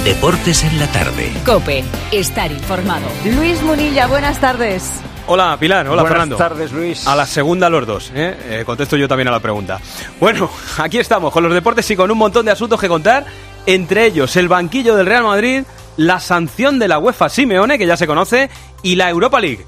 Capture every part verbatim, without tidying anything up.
Deportes en la tarde. COPE, estar informado. Luis Munilla, buenas tardes. Hola Pilar, hola Buenas Fernando. Buenas tardes, Luis. A la segunda los dos, ¿eh? Eh, contesto yo también a la pregunta. Bueno, aquí estamos con los deportes y con un montón de asuntos que contar, entre ellos el banquillo del Real Madrid, la sanción de la UEFA Simeone, que ya se conoce, y la Europa League.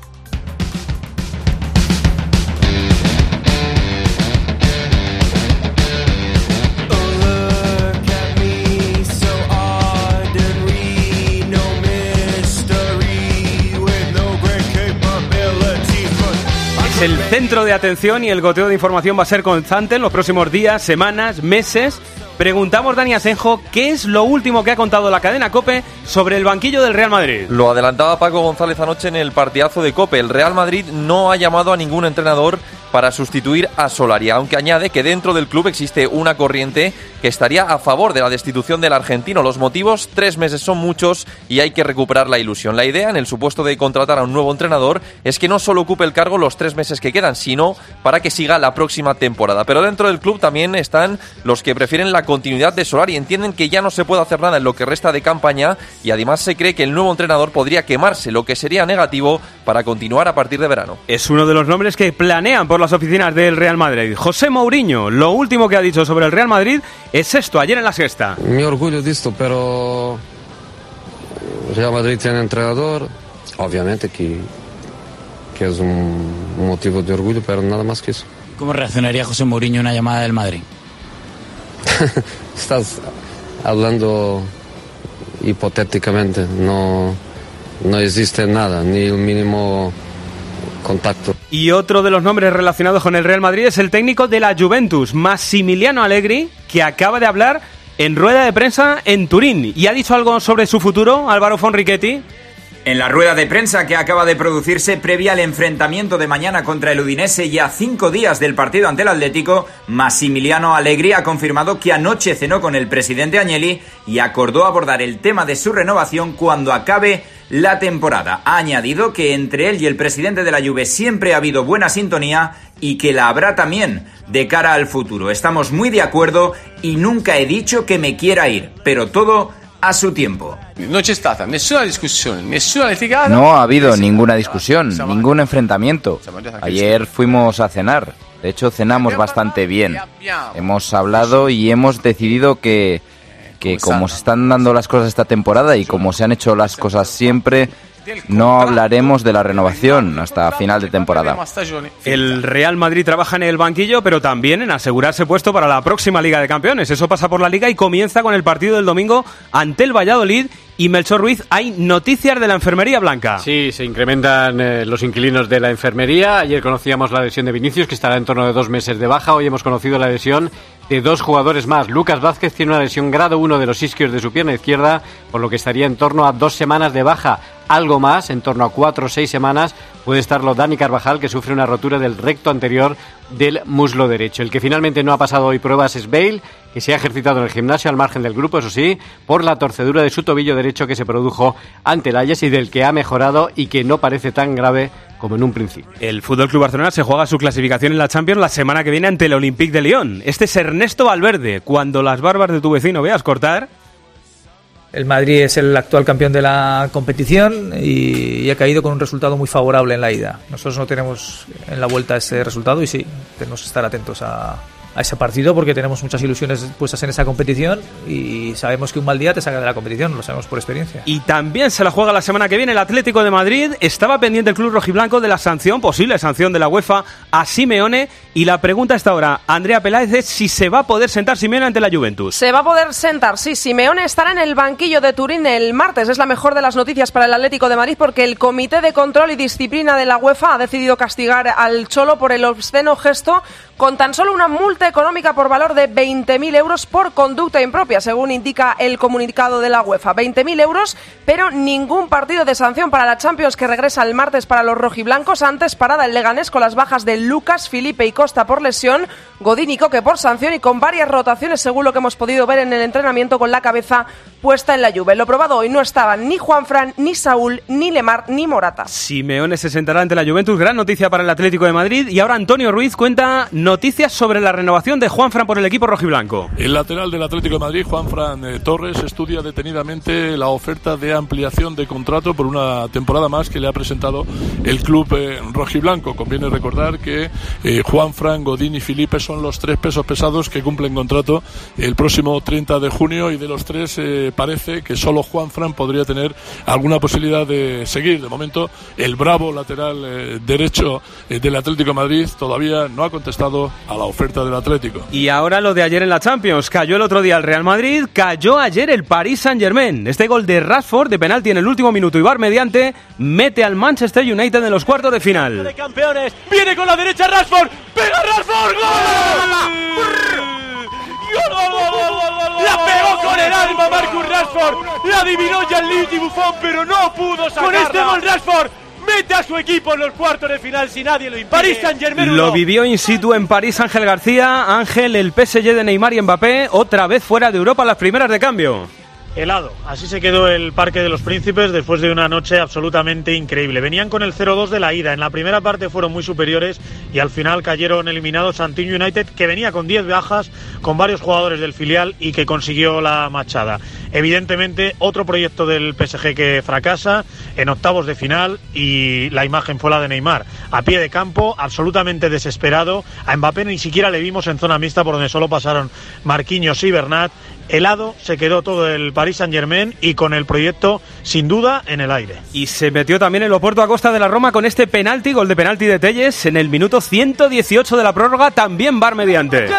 El centro de atención y el goteo de información va a ser constante en los próximos días, semanas, meses. Preguntamos, Dani Asenjo, ¿qué es lo último que ha contado la cadena COPE sobre el banquillo del Real Madrid? Lo adelantaba Paco González anoche en el partidazo de COPE. El Real Madrid no ha llamado a ningún entrenador para sustituir a Solari, aunque añade que dentro del club existe una corriente que estaría a favor de la destitución del argentino. Los motivos, tres meses son muchos y hay que recuperar la ilusión. La idea, en el supuesto de contratar a un nuevo entrenador, es que no solo ocupe el cargo los tres meses que quedan, sino para que siga la próxima temporada. Pero dentro del club también están los que prefieren la continuidad de Solari. Entienden que ya no se puede hacer nada en lo que resta de campaña y además se cree que el nuevo entrenador podría quemarse, lo que sería negativo para continuar a partir de verano. Es uno de los nombres que planean por las oficinas del Real Madrid. José Mourinho, lo último que ha dicho sobre el Real Madrid es esto, ayer en la sexta. Mi orgullo de esto, pero Real Madrid tiene entrenador, obviamente que, que es un motivo de orgullo, pero nada más que eso. ¿Cómo reaccionaría José Mourinho a una llamada del Madrid? Estás hablando hipotéticamente, no, no existe nada, ni el mínimo contacto. Y otro de los nombres relacionados con el Real Madrid es el técnico de la Juventus, Massimiliano Allegri, que acaba de hablar en rueda de prensa en Turín. ¿Y ha dicho algo sobre su futuro, Álvaro Fonrichetti? En la rueda de prensa que acaba de producirse previa al enfrentamiento de mañana contra el Udinese y a cinco días del partido ante el Atlético, Massimiliano Allegri ha confirmado que anoche cenó con el presidente Agnelli y acordó abordar el tema de su renovación cuando acabe la temporada. Ha añadido que entre él y el presidente de la Juve siempre ha habido buena sintonía y que la habrá también de cara al futuro. Estamos muy de acuerdo y nunca he dicho que me quiera ir, pero todo a su tiempo. No c'è stata nessuna discusión, nessuna litigata. No ha habido ninguna discusión, ningún enfrentamiento. Ayer fuimos a cenar. De hecho, cenamos bastante bien. Hemos hablado y hemos decidido que, que como se están dando las cosas esta temporada y como se han hecho las cosas siempre, no hablaremos de la renovación hasta final de temporada. El Real Madrid trabaja en el banquillo, pero también en asegurarse puesto para la próxima Liga de Campeones. Eso pasa por la Liga y comienza con el partido del domingo ante el Valladolid. Y Melchor Ruiz, hay noticias de la enfermería blanca. Sí, se incrementan eh, los inquilinos de la enfermería. Ayer conocíamos la lesión de Vinicius, que estará en torno de dos meses de baja. Hoy hemos conocido la lesión de dos jugadores más. Lucas Vázquez tiene una lesión grado uno de los isquios de su pierna izquierda, por lo que estaría en torno a dos semanas de baja. Algo más, en torno a cuatro o seis semanas, puede estarlo Dani Carvajal, que sufre una rotura del recto anterior del muslo derecho. El que finalmente no ha pasado hoy pruebas es Bale, que se ha ejercitado en el gimnasio al margen del grupo, eso sí, por la torcedura de su tobillo derecho que se produjo ante el Ajax y del que ha mejorado y que no parece tan grave como en un principio. El F C Barcelona se juega su clasificación en la Champions la semana que viene ante el Olympique de Lyon. Este es Ernesto Valverde. Cuando las barbas de tu vecino veas cortar... El Madrid es el actual campeón de la competición y, y ha caído con un resultado muy favorable en la ida. Nosotros no tenemos en la vuelta ese resultado y sí, tenemos que estar atentos a, a ese partido porque tenemos muchas ilusiones puestas en esa competición y sabemos que un mal día te saca de la competición, lo sabemos por experiencia. Y también se la juega la semana que viene el Atlético de Madrid. Estaba pendiente el club rojiblanco de la sanción, posible sanción de la UEFA a Simeone, y la pregunta hasta ahora, Andrea Peláez, es si se va a poder sentar Simeone ante la Juventus. Se va a poder sentar, sí. Simeone estará en el banquillo de Turín el martes. Es la mejor de las noticias para el Atlético de Madrid porque el Comité de Control y Disciplina de la UEFA ha decidido castigar al Cholo por el obsceno gesto con tan solo una multa económica por valor de veinte mil euros por conducta impropia, según indica el comunicado de la UEFA. veinte mil euros, pero ningún partido de sanción para la Champions, que regresa el martes para los rojiblancos. Antes parada el Leganés con las bajas de Lucas, Felipe y Costa por lesión, Godín y Coque por sanción y con varias rotaciones, según lo que hemos podido ver en el entrenamiento, con la cabeza puesta en la Juve. Lo probado hoy no estaban ni Juanfran, ni Saúl, ni Lemar, ni Morata. Simeone se sentará ante la Juventus. Gran noticia para el Atlético de Madrid. Y ahora Antonio Ruiz cuenta noticias sobre la renovación renovación de Juanfran por el equipo rojiblanco. El lateral del Atlético de Madrid, Juanfran eh, Torres, estudia detenidamente la oferta de ampliación de contrato por una temporada más que le ha presentado el club eh, rojiblanco. Conviene recordar que eh, Juanfran, Godín y Felipe son los tres pesos pesados que cumplen contrato el próximo treinta de junio, y de los tres eh, parece que solo Juanfran podría tener alguna posibilidad de seguir. De momento, el bravo lateral eh, derecho eh, del Atlético de Madrid todavía no ha contestado a la oferta del Atlético. Y ahora lo de ayer en la Champions. Cayó el otro día el Real Madrid, cayó ayer el Paris Saint-Germain. Este gol de Rashford de penalti en el último minuto y V A R mediante mete al Manchester United en los cuartos de final. De campeones, viene con la derecha Rashford, pega Rashford, ¡gol! La pegó con el alma Marcus Rashford, la adivinó Gianluigi Buffon, pero no pudo sacarla. Con este gol Rashford mete a su equipo en los cuartos de final si nadie lo impide. París Saint-Germain lo vivió in situ en París Ángel García. Ángel, el P S G de Neymar y Mbappé otra vez fuera de Europa, las primeras de cambio. Helado, así se quedó el Parque de los Príncipes después de una noche absolutamente increíble. Venían con el cero dos de la ida, en la primera parte fueron muy superiores y al final cayeron eliminados ante un United que venía con diez bajas, con varios jugadores del filial y que consiguió la machada. Evidentemente otro proyecto del P S G que fracasa en octavos de final, y la imagen fue la de Neymar a pie de campo, absolutamente desesperado. A Mbappé ni siquiera le vimos en zona mixta por donde solo pasaron Marquinhos y Bernat. Helado se quedó todo el Paris Saint-Germain y con el proyecto sin duda en el aire. Y se metió también el Oporto a costa de la Roma con este penalti, gol de penalti de Telles en el minuto ciento dieciocho de la prórroga, también V A R mediante.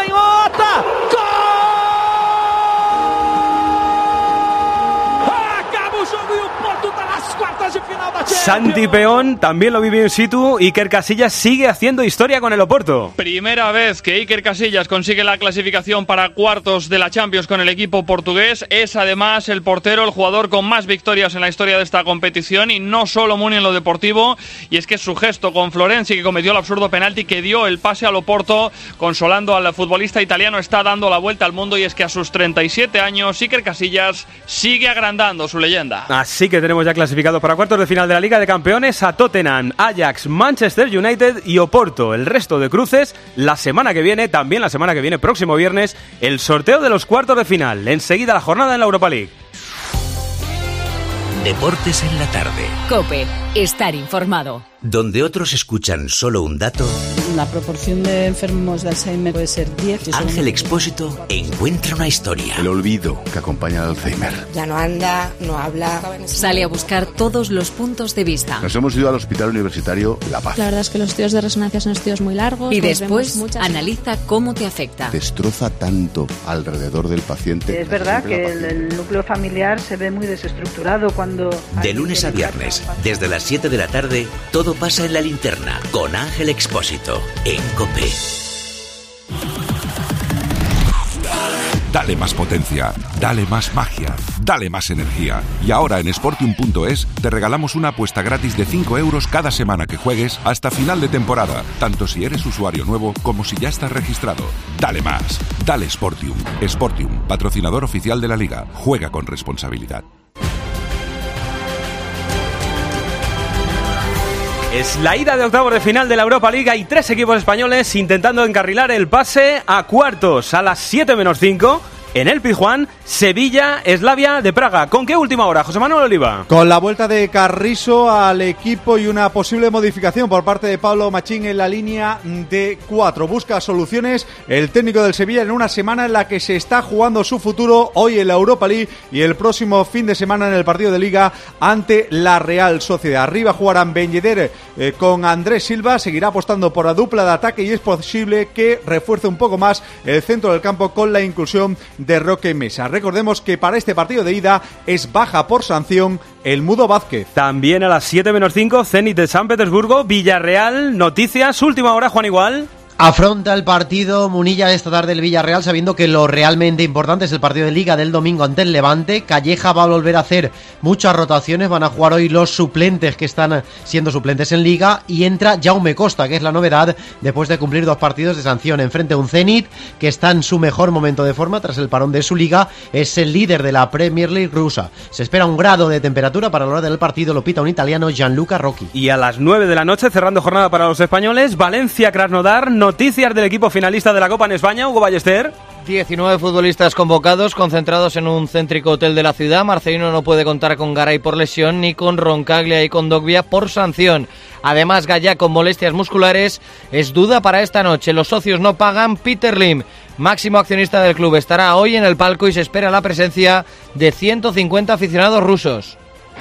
Santi Peón también lo vivió in situ. Iker Casillas sigue haciendo historia con el Oporto. Primera vez que Iker Casillas consigue la clasificación para cuartos de la Champions con el equipo portugués. Es además el portero, el jugador con más victorias en la historia de esta competición, y no solo Muni en lo deportivo. Y es que su gesto con Florenzi, que cometió el absurdo penalti que dio el pase al Oporto, consolando al futbolista italiano, está dando la vuelta al mundo. Y es que a sus treinta y siete años Iker Casillas sigue agrandando su leyenda. Así que tenemos ya clasificados para cuartos de final de la Liga de Campeones a Tottenham, Ajax, Manchester United y Oporto. El resto de cruces la semana que viene, también la semana que viene, próximo viernes, el sorteo de los cuartos de final. Enseguida la jornada en la Europa League. Deportes en la tarde. COPE, estar informado. Donde otros escuchan solo un dato, la proporción de enfermos de Alzheimer puede ser diez. Ángel Expósito encuentra una historia. El olvido que acompaña al Alzheimer. Ya no anda, no habla. Sale a buscar todos los puntos de vista. Nos hemos ido al Hospital Universitario La Paz. La verdad es que los estudios de resonancia son estudios muy largos. Y después muchas... analiza cómo te afecta. Destroza tanto alrededor del paciente. Es verdad que el, el núcleo familiar se ve muy desestructurado cuando... De lunes a viernes, desde las siete de la tarde, todo pasa en La Linterna, con Ángel Expósito, en COPE. Dale más potencia, dale más magia, dale más energía. Y ahora en Sportium punto es te regalamos una apuesta gratis de cinco euros cada semana que juegues hasta final de temporada, tanto si eres usuario nuevo como si ya estás registrado. Dale más, dale Sportium. Sportium, patrocinador oficial de la Liga. Juega con responsabilidad. Es la ida de octavos de final de la Europa League. Hay tres equipos españoles intentando encarrilar el pase a cuartos. A las siete menos cinco, en el Pizjuán, Sevilla, Slavia de Praga. ¿Con qué última hora, José Manuel Oliva? Con la vuelta de Carrizo al equipo y una posible modificación por parte de Pablo Machín en la línea de cuatro. Busca soluciones el técnico del Sevilla en una semana en la que se está jugando su futuro, hoy en la Europa League y el próximo fin de semana en el partido de Liga ante la Real Sociedad. Arriba jugarán Ben Yedder eh, con Andrés Silva, seguirá apostando por la dupla de ataque y es posible que refuerce un poco más el centro del campo con la inclusión de Roque Mesa. Recordemos que para este partido de ida es baja por sanción el Mudo Vázquez. También a las siete menos cinco, Zenit de San Petersburgo, Villarreal, noticias, última hora, Juan Igual. Afronta el partido Munilla esta tarde del Villarreal sabiendo que lo realmente importante es el partido de Liga del domingo ante el Levante. Calleja va a volver a hacer muchas rotaciones, van a jugar hoy los suplentes que están siendo suplentes en Liga y entra Jaume Costa, que es la novedad después de cumplir dos partidos de sanción enfrente a un Zenit que está en su mejor momento de forma tras el parón de su Liga, es el líder de la Premier League rusa. Se espera un grado de temperatura para la hora del partido, lo pita un italiano, Gianluca Rocchi. Y a las nueve de la noche, cerrando jornada para los españoles, Valencia-Krasnodar, noticias del equipo finalista de la Copa en España, Hugo Ballester. diecinueve futbolistas convocados, concentrados en un céntrico hotel de la ciudad. Marcelino no puede contar con Garay por lesión, ni con Roncaglia y con Dogbia por sanción. Además, Gallá con molestias musculares es duda para esta noche. Los socios no pagan. Peter Lim, máximo accionista del club, estará hoy en el palco y se espera la presencia de ciento cincuenta aficionados rusos.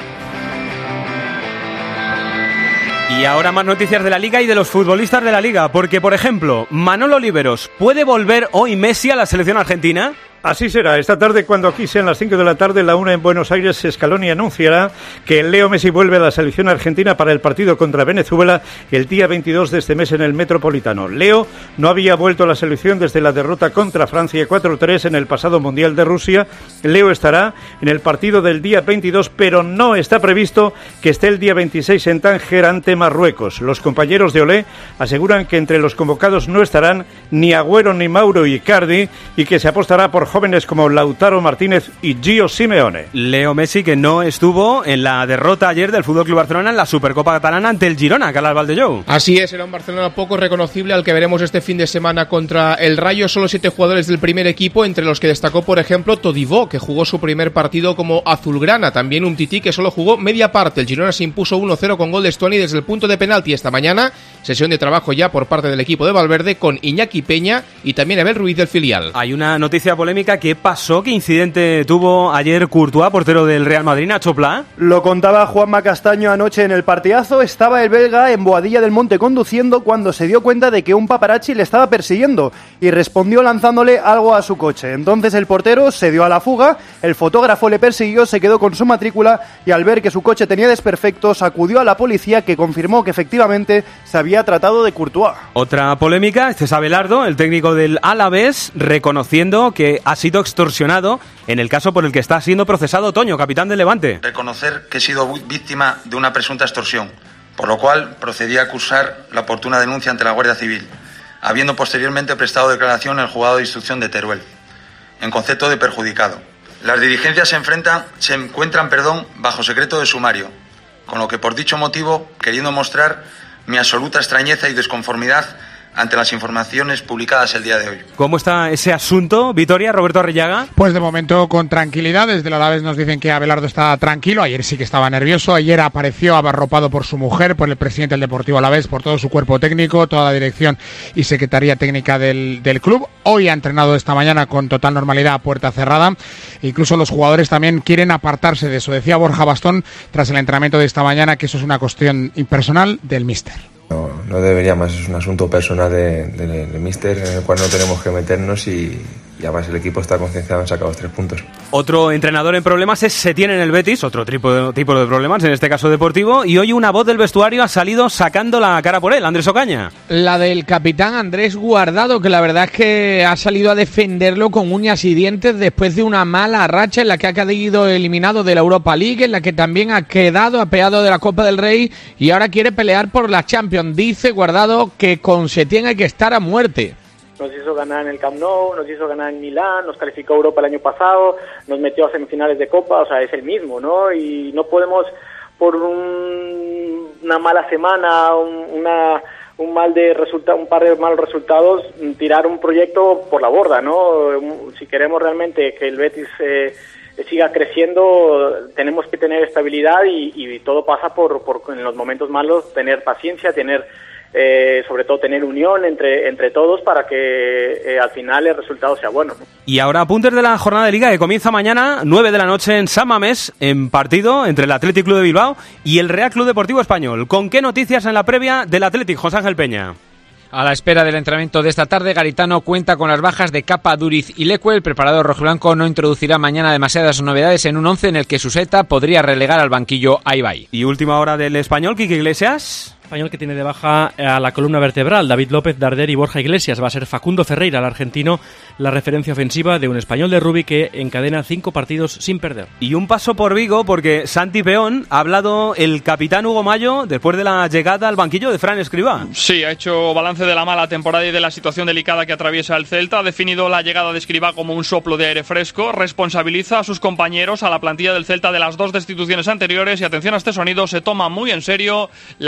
Y ahora más noticias de la Liga y de los futbolistas de la Liga, porque, por ejemplo, Manolo Oliveros, ¿puede volver hoy Messi a la selección argentina? Así será. Esta tarde, cuando aquí sean las cinco de la tarde, la una en Buenos Aires, Scaloni anunciará que Leo Messi vuelve a la selección argentina para el partido contra Venezuela el día veintidós de este mes en el Metropolitano. Leo no había vuelto a la selección desde la derrota contra Francia cuatro tres en el pasado Mundial de Rusia. Leo estará en el partido del día veintidós, pero no está previsto que esté el día veintiséis en Tánger ante Marruecos. Los compañeros de Olé aseguran que entre los convocados no estarán ni Agüero ni Mauro Icardi y que se apostará por jóvenes como Lautaro Martínez y Gio Simeone. Leo Messi, que no estuvo en la derrota ayer del F C Barcelona en la Supercopa Catalana ante el Girona, Carles Valdellou. Así es, era un Barcelona poco reconocible al que veremos este fin de semana contra el Rayo. Solo siete jugadores del primer equipo, entre los que destacó, por ejemplo, Todibó, que jugó su primer partido como azulgrana. También Umtiti, que solo jugó media parte. El Girona se impuso uno cero con gol de Stuani desde el punto de penalti esta mañana. Sesión de trabajo ya por parte del equipo de Valverde con Iñaki Peña y también Abel Ruiz del filial. Hay una noticia polémica. ¿Qué pasó? ¿Qué incidente tuvo ayer Courtois, portero del Real Madrid, Nacho Pla? Lo contaba Juanma Castaño anoche en el partidazo. Estaba el belga en Boadilla del Monte conduciendo cuando se dio cuenta de que un paparazzi le estaba persiguiendo y respondió lanzándole algo a su coche. Entonces el portero se dio a la fuga, el fotógrafo le persiguió, se quedó con su matrícula y al ver que su coche tenía desperfectos acudió a la policía, que confirmó que efectivamente se había tratado de Courtois. Otra polémica, César Abelardo, el técnico del Alavés, reconociendo que ha sido extorsionado en el caso por el que está siendo procesado Toño, capitán del Levante. Reconocer que he sido víctima de una presunta extorsión, por lo cual procedí a cursar la oportuna denuncia ante la Guardia Civil, habiendo posteriormente prestado declaración en el juzgado de instrucción de Teruel, en concepto de perjudicado. Las diligencias se enfrentan, se encuentran, perdón, bajo secreto de sumario, con lo que por dicho motivo, queriendo mostrar mi absoluta extrañeza y desconformidad ante las informaciones publicadas el día de hoy. ¿Cómo está ese asunto, Vitoria, Roberto Arrillaga? Pues de momento con tranquilidad. Desde el Alavés nos dicen que Abelardo está tranquilo. Ayer sí que estaba nervioso. Ayer apareció abarropado por su mujer, por el presidente del Deportivo Alavés, por todo su cuerpo técnico, toda la dirección y secretaría técnica del, del club. Hoy ha entrenado esta mañana con total normalidad a puerta cerrada. Incluso los jugadores también quieren apartarse de eso. Decía Borja Bastón tras el entrenamiento de esta mañana que eso es una cuestión impersonal del míster. No, no debería más, es un asunto personal del de, de, de míster en el cual no tenemos que meternos y, y además el equipo está concienciado en sacar los tres puntos. Otro entrenador en problemas es Setién en el Betis, otro tipo de, tipo de problemas, en este caso deportivo, y hoy una voz del vestuario ha salido sacando la cara por él, Andrés Ocaña. La del capitán Andrés Guardado, que la verdad es que ha salido a defenderlo con uñas y dientes después de una mala racha en la que ha quedado eliminado de la Europa League, en la que también ha quedado apeado de la Copa del Rey y ahora quiere pelear por la Champions. Dice Guardado que con Setién hay que estar a muerte. Nos hizo ganar en el Camp Nou, nos hizo ganar en Milán, nos calificó a Europa el año pasado, nos metió a semifinales de Copa, o sea, es el mismo, ¿no? Y no podemos, por un, una mala semana, un, una, un mal de resulta, un par de malos resultados, tirar un proyecto por la borda, ¿no? Si queremos realmente que el Betis eh, siga creciendo, tenemos que tener estabilidad y, y todo pasa por, por en los momentos malos tener paciencia, tener eh, sobre todo tener unión entre entre todos para que eh, al final el resultado sea bueno, ¿no? Y ahora apuntes de la jornada de Liga que comienza mañana nueve de la noche en San Mamés, en partido entre el Athletic Club de Bilbao y el Real Club Deportivo Español. ¿Con qué noticias en la previa del Athletic, José Ángel Peña? A la espera del entrenamiento de esta tarde, Garitano cuenta con las bajas de Capa, Duriz y Leque. El preparador rojiblanco no introducirá mañana demasiadas novedades en un once en el que Suseta podría relegar al banquillo a Ibai. Y última hora del Español, Quique Iglesias. Español que tiene de baja a la columna vertebral, David López, Darder y Borja Iglesias. Va a ser Facundo Ferreira, el argentino, la referencia ofensiva de un Español de Rubí que encadena cinco partidos sin perder. Y un paso por Vigo porque Santi Peón ha hablado el capitán Hugo Mayo después de la llegada al banquillo de Fran Escribá. Sí, ha hecho balance de la mala temporada y de la situación delicada que atraviesa el Celta. Ha definido la llegada de Escribá como un soplo de aire fresco. Responsabiliza a sus compañeros, a la plantilla del Celta, de las dos destituciones anteriores y, atención a este sonido, se toma muy en serio la posibilidad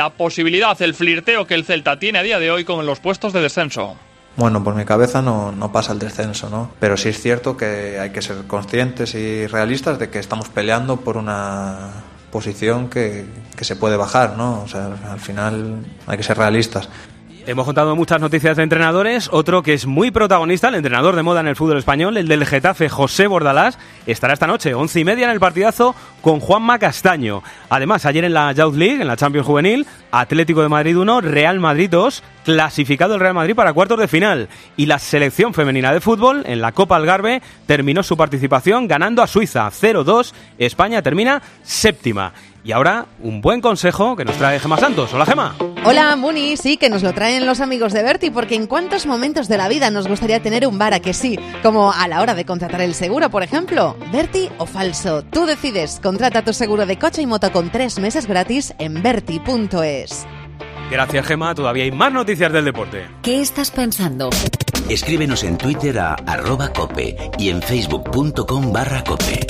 posibilidad, el flirteo que el Celta tiene a día de hoy con los puestos de descenso. Bueno, por mi cabeza no, no pasa el descenso, ¿no? Pero sí es cierto que hay que ser conscientes y realistas de que estamos peleando por una posición que, que se puede bajar, ¿no? O sea, al final hay que ser realistas. Hemos contado muchas noticias de entrenadores. Otro que es muy protagonista, el entrenador de moda en el fútbol español, el del Getafe, José Bordalás, estará esta noche, once y media en el partidazo con Juanma Castaño. Además, ayer en la Youth League, en la Champions Juvenil, Atlético de Madrid uno, Real Madrid dos, clasificado el Real Madrid para cuartos de final. Y la selección femenina de fútbol, en la Copa Algarve, terminó su participación ganando a Suiza cero dos. España termina séptima. Y ahora, un buen consejo que nos trae Gemma Santos. Hola, Gemma. Hola, Muni. Sí, que nos lo traen los amigos de Berti, porque en cuántos momentos de la vida nos gustaría tener un bar, a que sí, como a la hora de contratar el seguro, por ejemplo. Berti o falso, tú decides. Contrata tu seguro de coche y moto con tres meses gratis en berti punto es. Gracias, Gemma. Todavía hay más noticias del deporte. ¿Qué estás pensando? Escríbenos en Twitter a arroba cope y en facebook punto com barra cope.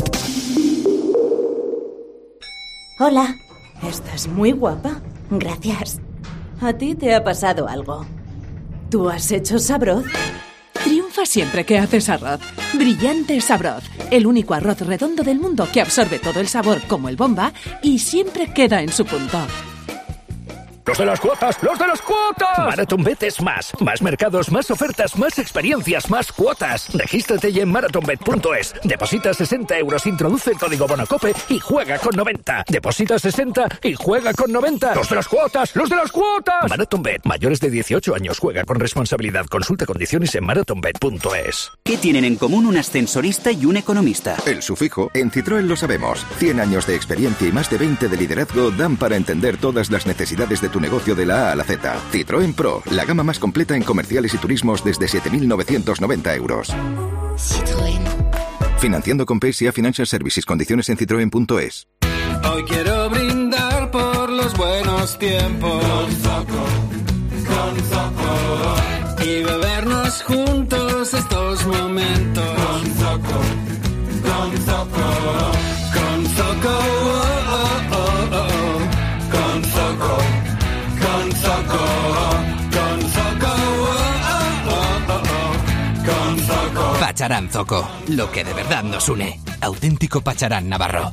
Hola, estás muy guapa. Gracias. ¿A ti te ha pasado algo? ¿Tú has hecho Sabroz? Triunfa siempre que haces arroz. Brillante Sabroz, el único arroz redondo del mundo que absorbe todo el sabor como el Bomba y siempre queda en su punto. ¡Los de las cuotas! ¡Los de las cuotas! MarathonBet es más. Más mercados, más ofertas, más experiencias, más cuotas. Regístrate ya en marathon bet punto es. Deposita sesenta euros, introduce el código BONACOPE y juega con noventa. Deposita sesenta y juega con noventa. ¡Los de las cuotas! ¡Los de las cuotas! MarathonBet. Mayores de dieciocho años. Juega con responsabilidad. Consulta condiciones en marathon bet punto es. ¿Qué tienen en común un ascensorista y un economista? El sufijo. En Citroën lo sabemos. cien años de experiencia y más de veinte de liderazgo dan para entender todas las necesidades de tu negocio de la A a la Z. Citroën Pro, la gama más completa en comerciales y turismos desde siete mil novecientos noventa euros. Citroën. Financiando con P S A Financial Services. Condiciones en citroen punto es. Hoy quiero brindar por los buenos tiempos. Con Zoco, con Zoco. Y bebernos juntos estos momentos. Con Zoco, con Zoco. Con Zoco, oh, oh, oh, oh. Con Zoco. Con Zoco, con Zoco, oh, oh, oh, oh. Con Zoco. Pacharán Zoco, lo que de verdad nos une. Auténtico Pacharán navarro.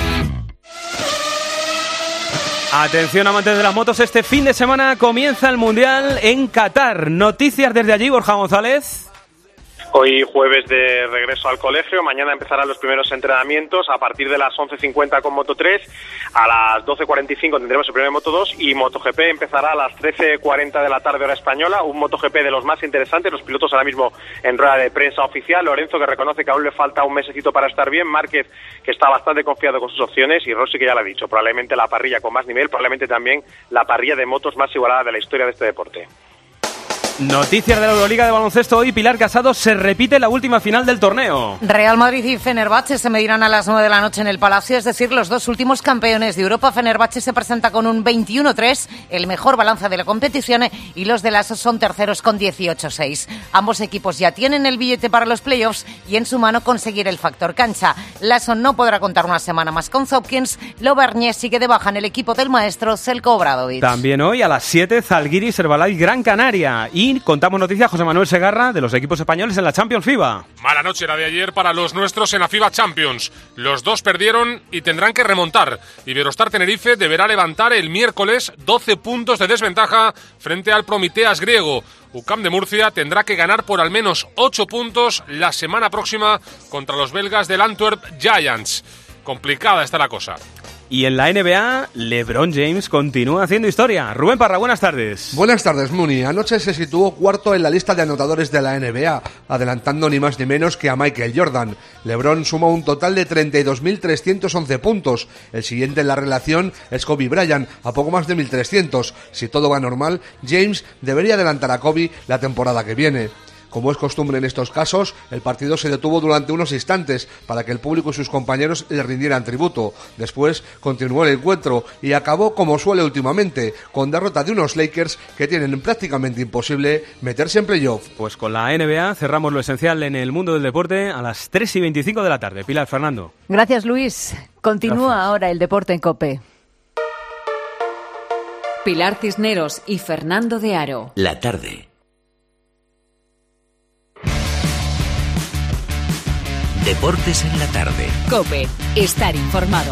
Atención, amantes de las motos, este fin de semana comienza el Mundial en Qatar. Noticias desde allí, Borja González. Hoy jueves de regreso al colegio, mañana empezarán los primeros entrenamientos a partir de las once cincuenta con Moto tres, a las doce cuarenta y cinco tendremos el primer Moto dos y MotoGP empezará a las trece cuarenta de la tarde hora española, un MotoGP de los más interesantes, los pilotos ahora mismo en rueda de prensa oficial, Lorenzo que reconoce que aún le falta un mesecito para estar bien, Márquez que está bastante confiado con sus opciones y Rossi que ya lo ha dicho, probablemente la parrilla con más nivel, probablemente también la parrilla de motos más igualada de la historia de este deporte. Noticias de la Euroliga de baloncesto. Hoy Pilar Casado, se repite la última final del torneo. Real Madrid y Fenerbahce se medirán a las nueve de la noche en el Palacio, es decir, los dos últimos campeones de Europa. Fenerbahce se presenta con un veintiuno tres, el mejor balance de la competición, y los de Lasso son terceros con dieciocho seis. Ambos equipos ya tienen el billete para los playoffs y en su mano conseguir el factor cancha. Lasso no podrá contar una semana más con Hopkins. Lobernier sigue de baja en el equipo del maestro Zelko Obradovic. También hoy a las siete, Zalgiris, Herbalife, Gran Canaria. Y contamos noticias, José Manuel Segarra, de los equipos españoles en la Champions FIBA. Mala noche la de ayer para los nuestros en la FIBA Champions. Los dos perdieron y tendrán que remontar. Iberostar Tenerife deberá levantar el miércoles doce puntos de desventaja frente al Prometeas griego. U C A M de Murcia tendrá que ganar por al menos ocho puntos la semana próxima contra los belgas del Antwerp Giants. Complicada está la cosa. Y en la N B A, LeBron James continúa haciendo historia. Rubén Parra, buenas tardes. Buenas tardes, Muni. Anoche se situó cuarto en la lista de anotadores de la N B A, adelantando ni más ni menos que a Michael Jordan. LeBron suma un total de treinta y dos mil trescientos once puntos. El siguiente en la relación es Kobe Bryant, a poco más de mil trescientos. Si todo va normal, James debería adelantar a Kobe la temporada que viene. Como es costumbre en estos casos, el partido se detuvo durante unos instantes para que el público y sus compañeros le rindieran tributo. Después continuó el encuentro y acabó como suele últimamente, con derrota de unos Lakers que tienen prácticamente imposible meterse en playoff. Pues con la N B A cerramos lo esencial en el mundo del deporte a las tres y veinticinco de la tarde. Pilar, Fernando. Gracias, Luis. Continúa Gracias. Ahora el deporte en COPE. Pilar Cisneros y Fernando de Aro. La tarde. Deportes en la tarde. COPE. Estar informado.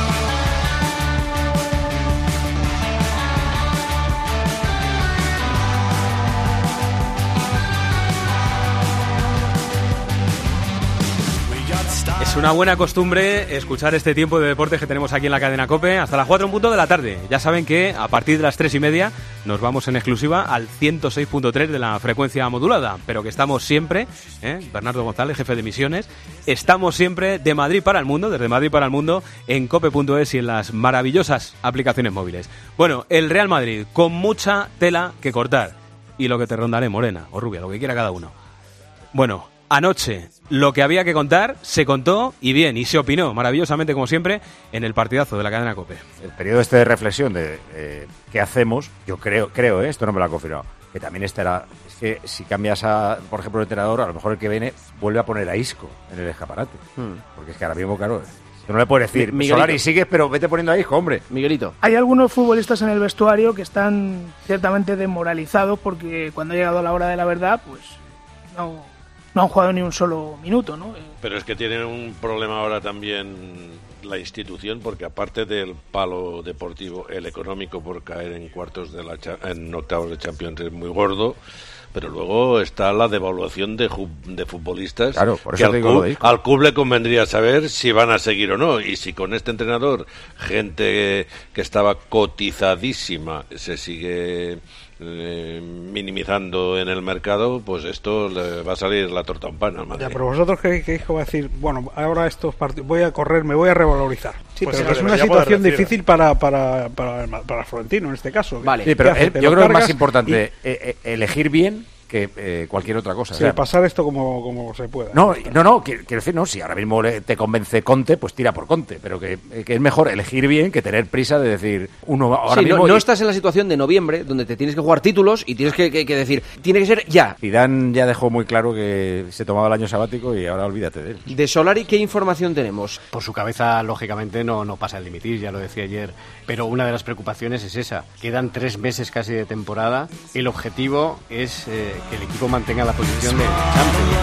Es una buena costumbre escuchar este tiempo de deportes que tenemos aquí en la cadena COPE hasta las cuatro en punto de la tarde. Ya saben que a partir de las tres y media nos vamos en exclusiva al ciento seis punto tres de la frecuencia modulada, pero que estamos siempre, ¿eh? Bernardo González, jefe de misiones, estamos siempre de Madrid para el mundo, desde Madrid para el mundo, en cope punto es y en las maravillosas aplicaciones móviles. Bueno, el Real Madrid con mucha tela que cortar y lo que te rondaré, morena o rubia, lo que quiera cada uno. Bueno, anoche lo que había que contar se contó y bien, y se opinó maravillosamente como siempre en el partidazo de la cadena COPE. El periodo este de reflexión de eh, qué hacemos, yo creo, creo, ¿eh? Esto no me lo ha confirmado, que también estará, es que si cambias a, por ejemplo, el entrenador, a lo mejor el que viene vuelve a poner a Isco en el escaparate, hmm. porque es que ahora mismo, claro, tú no le puedes decir, Mi, Solari sigues, pero vete poniendo a Isco, hombre. Miguelito. Hay algunos futbolistas en el vestuario que están ciertamente desmoralizados porque cuando ha llegado la hora de la verdad, pues no... No han jugado ni un solo minuto, ¿no? Pero es que tienen un problema ahora también la institución, porque aparte del palo deportivo, el económico por caer en cuartos de la en octavos de Champions es muy gordo, pero luego está la devaluación de, de futbolistas. Claro, por que eso al, digo club, lo digo. al club le convendría saber si van a seguir o no, y si con este entrenador, gente que estaba cotizadísima, se sigue Eh, minimizando en el mercado, pues esto le va a salir la torta en pan al Madrid. Ya, pero vosotros creéis que Isco va a decir, bueno, ahora estos partidos voy a correr, me voy a revalorizar. Sí, pues pero sí, es una situación difícil para, para, para, para Florentino en este caso. Vale. Sí, pero él, yo creo que es más importante y... eh, elegir bien que eh, cualquier otra cosa. Sí, o sea, pasar esto como, como se pueda. No, no, no, quiero, quiero decir, no, si ahora mismo le, te convence Conte, pues tira por Conte, pero que, que es mejor elegir bien que tener prisa de decir, uno ahora sí, mismo... No, y... no estás en la situación de noviembre, donde te tienes que jugar títulos y tienes que, que, que decir, tiene que ser ya. Zidane ya dejó muy claro que se tomaba el año sabático y ahora olvídate de él. De Solari, ¿qué información tenemos? Por su cabeza, lógicamente, no, no pasa el dimitir, ya lo decía ayer, pero una de las preocupaciones es esa. Quedan tres meses casi de temporada, el objetivo es eh, que el equipo mantenga la posición de Champions.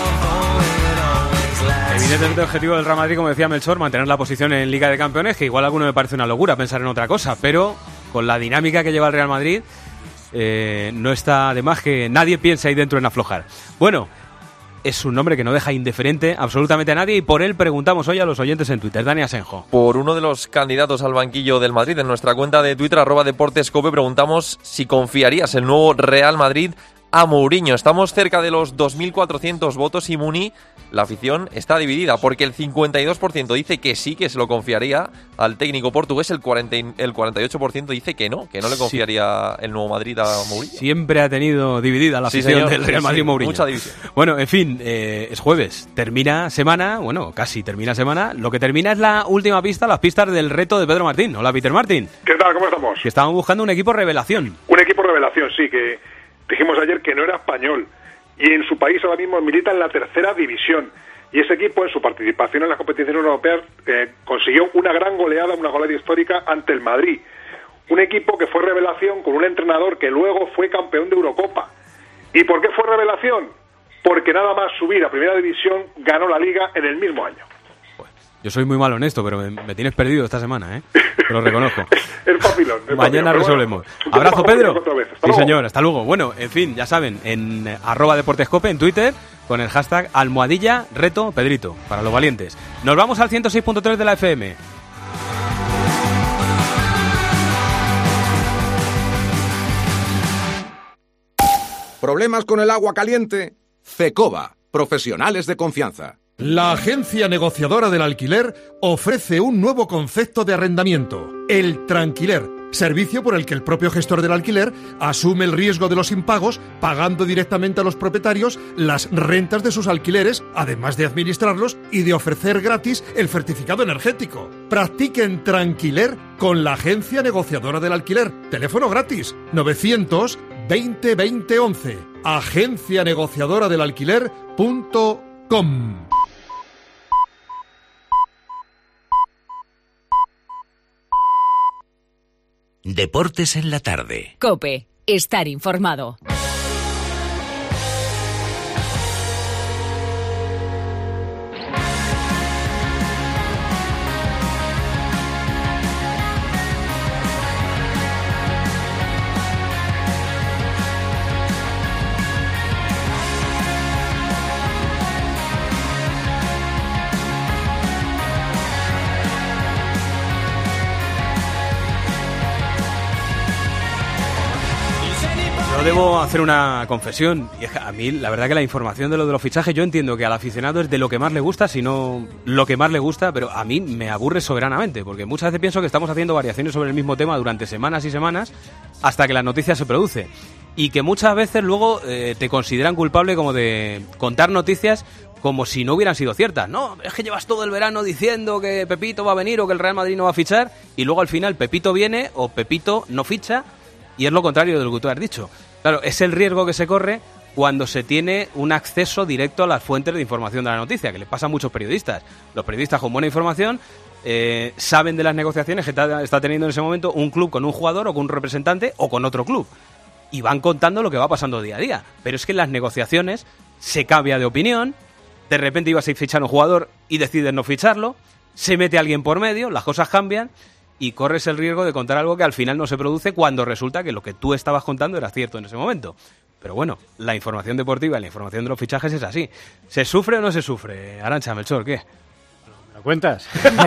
Evidentemente el objetivo del Real Madrid, como decía Melchor, mantener la posición en Liga de Campeones, que igual a alguno me parece una locura pensar en otra cosa, pero con la dinámica que lleva el Real Madrid eh, no está de más que nadie piense ahí dentro en aflojar. Bueno, es un nombre que no deja indiferente absolutamente a nadie y por él preguntamos hoy a los oyentes en Twitter. Dani Asenjo. Por uno de los candidatos al banquillo del Madrid, en nuestra cuenta de Twitter, arroba deportescope, preguntamos si confiarías el nuevo Real Madrid a Mourinho. Estamos cerca de los dos mil cuatrocientos votos y Muni, la afición está dividida porque el cincuenta y dos por ciento dice que sí, que se lo confiaría al técnico portugués, el, cuarenta, el cuarenta y ocho por ciento dice que no, que no le confiaría sí. el nuevo Madrid a Mourinho. Siempre ha tenido dividida la afición sí, señor, del Real Madrid sí, Mourinho. Mucha división. Bueno, en fin, eh, es jueves, termina semana, bueno, casi termina semana, lo que termina es la última pista, las pistas del reto de Pedro Martín. Hola, Peter Martín. ¿Qué tal? ¿Cómo estamos? Que estaban buscando un equipo revelación. Un equipo revelación, sí, que dijimos ayer que no era español y en su país ahora mismo milita en la tercera división y ese equipo en su participación en las competiciones europeas eh, consiguió una gran goleada, una goleada histórica ante el Madrid. Un equipo que fue revelación con un entrenador que luego fue campeón de Eurocopa. ¿Y por qué fue revelación? Porque nada más subir a primera división ganó la Liga en el mismo año. Yo soy muy malo en esto, pero me, me tienes perdido esta semana, ¿eh? Te lo reconozco. El papilón. El Mañana papilón, resolvemos. Bueno, Abrazo, Pedro. Sí, luego. Señor, hasta luego. Bueno, en fin, ya saben, en eh, arroba deportescope en Twitter, con el hashtag almohadilla reto Pedrito, para los valientes. Nos vamos al ciento seis punto tres de la F M. ¿Problemas con el agua caliente? Cecoba, profesionales de confianza. La agencia negociadora del alquiler ofrece un nuevo concepto de arrendamiento, el tranquiler, servicio por el que el propio gestor del alquiler asume el riesgo de los impagos, pagando directamente a los propietarios las rentas de sus alquileres, además de administrarlos y de ofrecer gratis el certificado energético. Practiquen tranquiler con la agencia negociadora del alquiler. Teléfono gratis, novecientos veinte veinte once. agencia negociadora del alquiler punto com. Deportes en la tarde. COPE. Estar informado. Yo debo hacer una confesión, y es que a mí la verdad que la información de lo de los fichajes, yo entiendo que al aficionado es de lo que más le gusta, si no lo que más le gusta, pero a mí me aburre soberanamente, porque muchas veces pienso que estamos haciendo variaciones sobre el mismo tema durante semanas y semanas hasta que la noticia se produce, y que muchas veces luego eh, te consideran culpable como de contar noticias como si no hubieran sido ciertas. No, es que llevas todo el verano diciendo que Pepito va a venir o que el Real Madrid no va a fichar, y luego al final Pepito viene o Pepito no ficha, y es lo contrario de lo que tú has dicho. Claro, es el riesgo que se corre cuando se tiene un acceso directo a las fuentes de información de la noticia, que les pasa a muchos periodistas. Los periodistas con buena información eh, saben de las negociaciones que está, está teniendo en ese momento un club con un jugador o con un representante o con otro club. Y van contando lo que va pasando día a día. Pero es que en las negociaciones se cambia de opinión, de repente ibas a fichar a un jugador y decides no ficharlo, se mete alguien por medio, las cosas cambian y corres el riesgo de contar algo que al final no se produce cuando resulta que lo que tú estabas contando era cierto en ese momento. Pero bueno, la información deportiva y la información de los fichajes es así. ¿Se sufre o no se sufre? Arantxa, Melchor, ¿qué? ¿Me lo cuentas?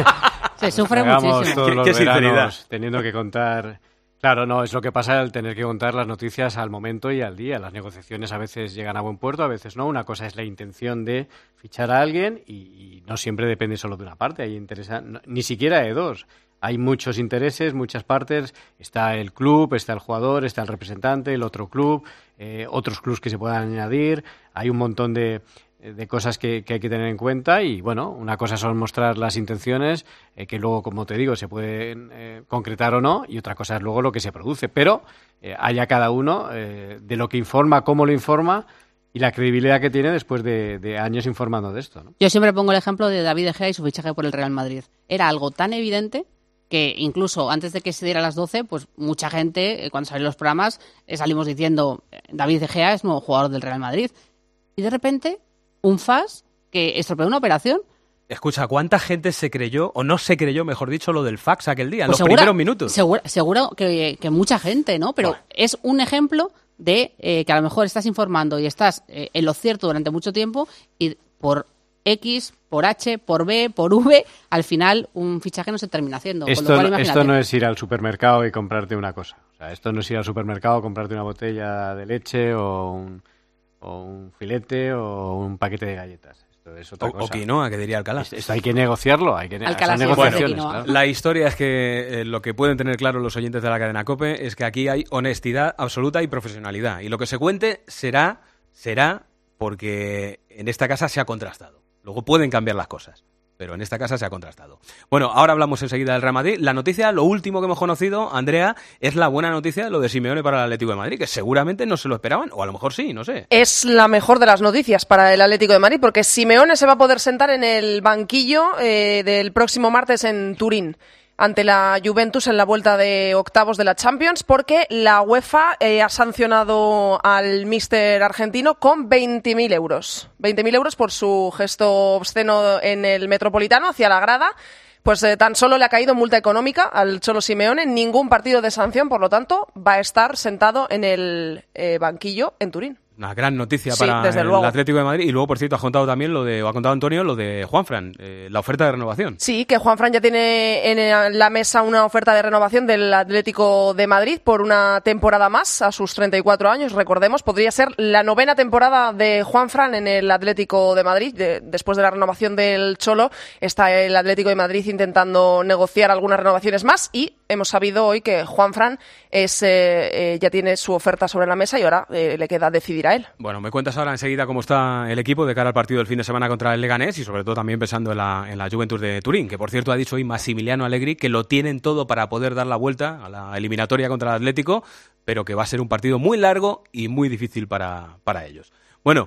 Se sufre Hagamos muchísimo. todos los ¿Qué, qué sinceridad? veranos teniendo que contar... Claro, no, es lo que pasa al tener que contar las noticias al momento y al día. Las negociaciones a veces llegan a buen puerto, a veces no. Una cosa es la intención de fichar a alguien y, y no siempre depende solo de una parte. Hay interesa, no, ni siquiera de dos. Hay muchos intereses, muchas partes. Está el club, está el jugador, está el representante, el otro club, eh, otros clubs que se puedan añadir. Hay un montón de, de cosas que, que hay que tener en cuenta y, bueno, una cosa son mostrar las intenciones, eh, que luego, como te digo, se pueden eh, concretar o no, y otra cosa es luego lo que se produce. Pero eh, haya cada uno eh, de lo que informa, cómo lo informa y la credibilidad que tiene después de, de años informando de esto, ¿no? Yo siempre pongo el ejemplo de David De Gea y su fichaje por el Real Madrid. Era algo tan evidente que incluso antes de que se diera a las doce, pues mucha gente, cuando salieron los programas, eh, salimos diciendo David De Gea es nuevo jugador del Real Madrid. Y de repente, un F A S que estropeó una operación. Escucha, ¿cuánta gente se creyó, o no se creyó, mejor dicho, lo del fax aquel día, en Pues los segura- primeros minutos? Seguro, seguro que, que mucha gente, ¿no? Pero Bueno. es un ejemplo de eh, que a lo mejor estás informando y estás eh, en lo cierto durante mucho tiempo y por X, por H, por B, por V, al final un fichaje no se termina haciendo. Con lo Esto, cual, no- imagínate. esto no es ir al supermercado y comprarte una cosa. O sea, esto no es ir al supermercado, comprarte una botella de leche o un, o un filete o un paquete de galletas. Esto es otra O, cosa. o quinoa, que diría Alcalá. Esto hay que negociarlo, hay que ne- Alcalá son sí, negociaciones. quinoa. claro. La historia es que eh, lo que pueden tener claro los oyentes de la cadena COPE es que aquí hay honestidad absoluta y profesionalidad. Y lo que se cuente será, será porque en esta casa se ha contrastado. Luego pueden cambiar las cosas, pero en esta casa se ha contrastado. Bueno, ahora hablamos enseguida del Real Madrid. La noticia, lo último que hemos conocido, Andrea, es la buena noticia de lo de Simeone para el Atlético de Madrid, que seguramente no se lo esperaban, o a lo mejor sí, no sé. Es la mejor de las noticias para el Atlético de Madrid, porque Simeone se va a poder sentar en el banquillo eh, del próximo martes en Turín, ante la Juventus en la vuelta de octavos de la Champions, porque la UEFA eh, ha sancionado al míster argentino con veinte mil euros. veinte mil euros por su gesto obsceno en el Metropolitano hacia la grada. Pues eh, tan solo le ha caído multa económica al Cholo Simeone, ningún partido de sanción, por lo tanto, va a estar sentado en el eh, banquillo en Turín. Una gran noticia Sí, para desde el luego. Atlético de Madrid. Y luego, por cierto, ha contado también lo de, o ha contado Antonio, lo de Juanfran, eh, la oferta de renovación. Sí, que Juanfran ya tiene en la mesa una oferta de renovación del Atlético de Madrid por una temporada más, a sus treinta y cuatro años, recordemos. Podría ser la novena temporada de Juanfran en el Atlético de Madrid. De- después de la renovación del Cholo, está el Atlético de Madrid intentando negociar algunas renovaciones más y hemos sabido hoy que Juanfran es, eh, eh, ya tiene su oferta sobre la mesa y ahora eh, le queda decidir a él. Bueno, me cuentas ahora enseguida cómo está el equipo de cara al partido del fin de semana contra el Leganés y sobre todo también pensando en la, en la Juventus de Turín, que por cierto ha dicho hoy Massimiliano Allegri que lo tienen todo para poder dar la vuelta a la eliminatoria contra el Atlético, pero que va a ser un partido muy largo y muy difícil para, para ellos. Bueno,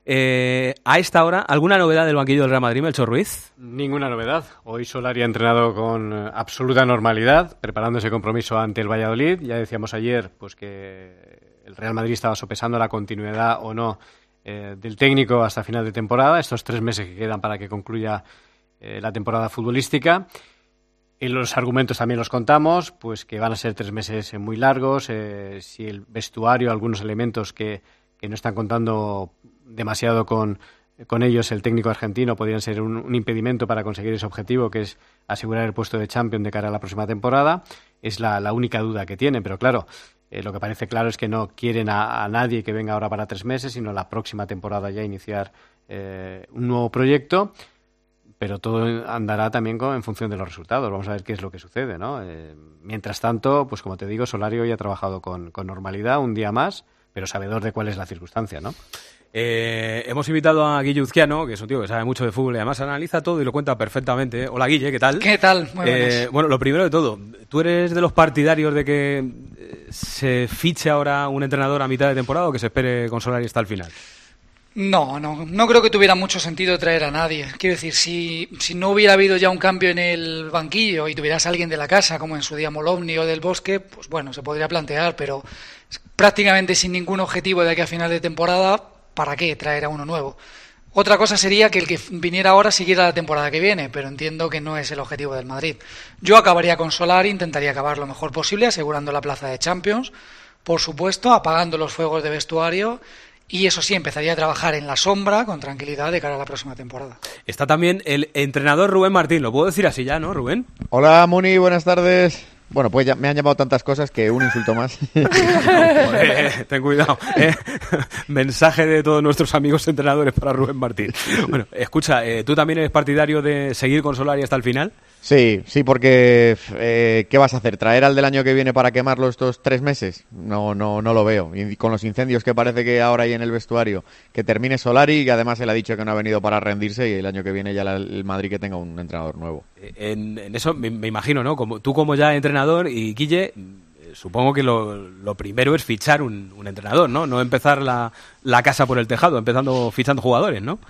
Eh, a esta hora, ¿alguna novedad del banquillo del Real Madrid, Melchor Ruiz? Ninguna novedad. Hoy Solari ha entrenado con eh, absoluta normalidad, preparando ese compromiso ante el Valladolid. Ya decíamos ayer pues que el Real Madrid estaba sopesando la continuidad o no eh, del técnico hasta final de temporada, estos tres meses que quedan para que concluya eh, la temporada futbolística. Y los argumentos también los contamos, pues que van a ser tres meses muy largos, eh, si el vestuario, algunos elementos que, que no están contando demasiado con, con ellos, el técnico argentino, podrían ser un, un impedimento para conseguir ese objetivo, que es asegurar el puesto de Champions de cara a la próxima temporada. Es la, la única duda que tienen, pero claro, eh, lo que parece claro es que no quieren a, a nadie que venga ahora para tres meses, sino la próxima temporada ya iniciar eh, un nuevo proyecto. Pero todo andará también con, en función de los resultados. Vamos a ver qué es lo que sucede, ¿no? Eh, mientras tanto, pues como te digo, Solari hoy ha trabajado con, con normalidad un día más, pero sabedor de cuál es la circunstancia, ¿no? Eh, hemos invitado a Guille Uzquiano, que es un tío que sabe mucho de fútbol y además analiza todo y lo cuenta perfectamente. Hola, Guille, ¿qué tal? ¿Qué tal? Muy eh, bueno, lo primero de todo, ¿tú eres de los partidarios de que se fiche ahora un entrenador a mitad de temporada o que se espere con Solari hasta el final? No, no, no creo que tuviera mucho sentido traer a nadie. Quiero decir, si, si no hubiera habido ya un cambio en el banquillo y tuvieras a alguien de la casa, como en su día Molovny o del Bosque, pues bueno, se podría plantear, pero prácticamente sin ningún objetivo de aquí a final de temporada, ¿para qué traer a uno nuevo? Otra cosa sería que el que viniera ahora siguiera la temporada que viene, pero entiendo que no es el objetivo del Madrid. Yo acabaría con Solari, intentaría acabar lo mejor posible, asegurando la plaza de Champions, por supuesto, apagando los fuegos de vestuario. Y eso sí, empezaría a trabajar en la sombra con tranquilidad de cara a la próxima temporada. Está también el entrenador Rubén Martín, lo puedo decir así ya, ¿no, Rubén? Hola, Muni, buenas tardes. Bueno, pues ya me han llamado tantas cosas que un insulto más. Joder, ten cuidado. Eh. Mensaje de todos nuestros amigos entrenadores para Rubén Martín. Bueno, escucha, eh, ¿tú también eres partidario de seguir con Solari hasta el final? Sí, sí, porque eh, ¿qué vas a hacer? ¿Traer al del año que viene para quemarlo estos tres meses? No, no, no lo veo. Y con los incendios que parece que ahora hay en el vestuario, que termine Solari, que además él ha dicho que no ha venido para rendirse y el año que viene ya la, el Madrid que tenga un entrenador nuevo. En, en eso me, me imagino, ¿no? Como, tú como ya entrenador y Guille, supongo que lo, lo primero es fichar un, un entrenador, ¿no? No empezar la, la casa por el tejado, empezando fichando jugadores, ¿no?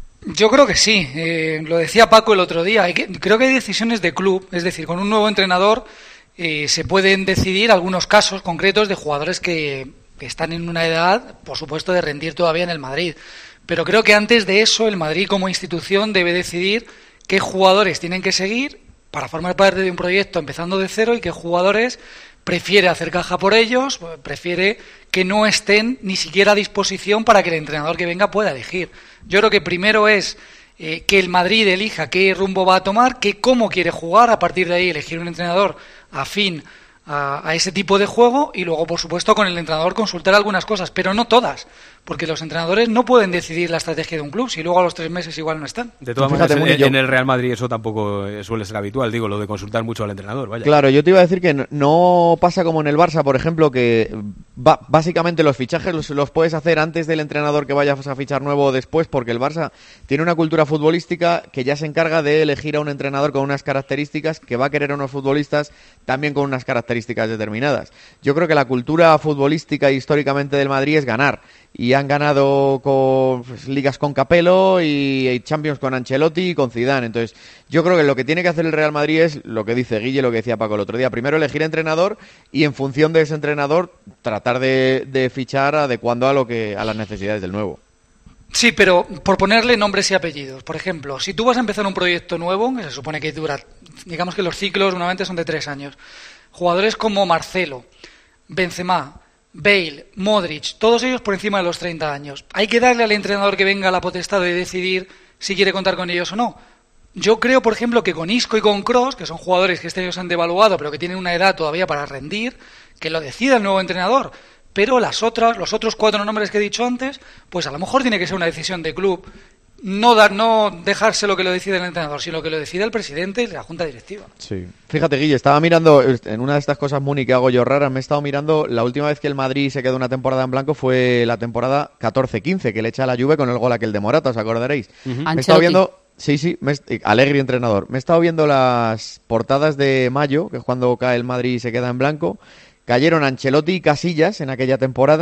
Yo creo que sí, eh, lo decía Paco el otro día, hay que, creo que hay decisiones de club, es decir, con un nuevo entrenador eh, se pueden decidir algunos casos concretos de jugadores que, que están en una edad, por supuesto, de rendir todavía en el Madrid, pero creo que antes de eso el Madrid como institución debe decidir qué jugadores tienen que seguir para formar parte de un proyecto empezando de cero y qué jugadores prefiere hacer caja por ellos, prefiere que no estén ni siquiera a disposición para que el entrenador que venga pueda elegir. Yo creo que primero es eh, que el Madrid elija qué rumbo va a tomar, qué cómo quiere jugar, a partir de ahí elegir un entrenador afín a, a ese tipo de juego y luego, por supuesto, con el entrenador consultar algunas cosas, pero no todas, porque los entrenadores no pueden decidir la estrategia de un club si luego a los tres meses igual no están. De todas maneras, en, en el Real Madrid eso tampoco suele ser habitual, digo, lo de consultar mucho al entrenador, vaya. Claro, yo te iba a decir que no, no pasa como en el Barça, por ejemplo, que va, básicamente los fichajes los, los puedes hacer antes del entrenador que vayas a fichar nuevo o después, porque el Barça tiene una cultura futbolística que ya se encarga de elegir a un entrenador con unas características, que va a querer a unos futbolistas también con unas características determinadas. Yo creo que la cultura futbolística históricamente del Madrid es ganar. Y han ganado con pues, ligas con Capello y, y Champions con Ancelotti y con Zidane. Entonces, yo creo que lo que tiene que hacer el Real Madrid es lo que dice Guille, lo que decía Paco el otro día. Primero elegir entrenador y en función de ese entrenador tratar de, de fichar adecuando a lo que a las necesidades del nuevo. Sí, pero por ponerle nombres y apellidos. Por ejemplo, si tú vas a empezar un proyecto nuevo, que se supone que dura, digamos que los ciclos normalmente son de tres años. Jugadores como Marcelo, Benzema, Bale, Modric, todos ellos por encima de los treinta años. Hay que darle al entrenador que venga la potestad de decidir si quiere contar con ellos o no. Yo creo, por ejemplo, que con Isco y con Kroos, que son jugadores que este año se han devaluado, pero que tienen una edad todavía para rendir, que lo decida el nuevo entrenador. Pero las otras, los otros cuatro nombres que he dicho antes, pues a lo mejor tiene que ser una decisión de club. No dar, no dejarse lo que lo decide el entrenador, sino que lo decide el presidente y la junta directiva. Sí. Fíjate, Guille, estaba mirando, en una de estas cosas, Muni, que hago yo raras, me he estado mirando, la última vez que el Madrid se quedó una temporada en blanco fue la temporada catorce quince, que le echa a la Juve con el gol aquel de Morata, ¿os acordaréis? Uh-huh. Me he estado viendo... Sí, sí, me, Allegri entrenador. Me he estado viendo las portadas de mayo, que es cuando cae el Madrid y se queda en blanco. Cayeron Ancelotti y Casillas en aquella temporada,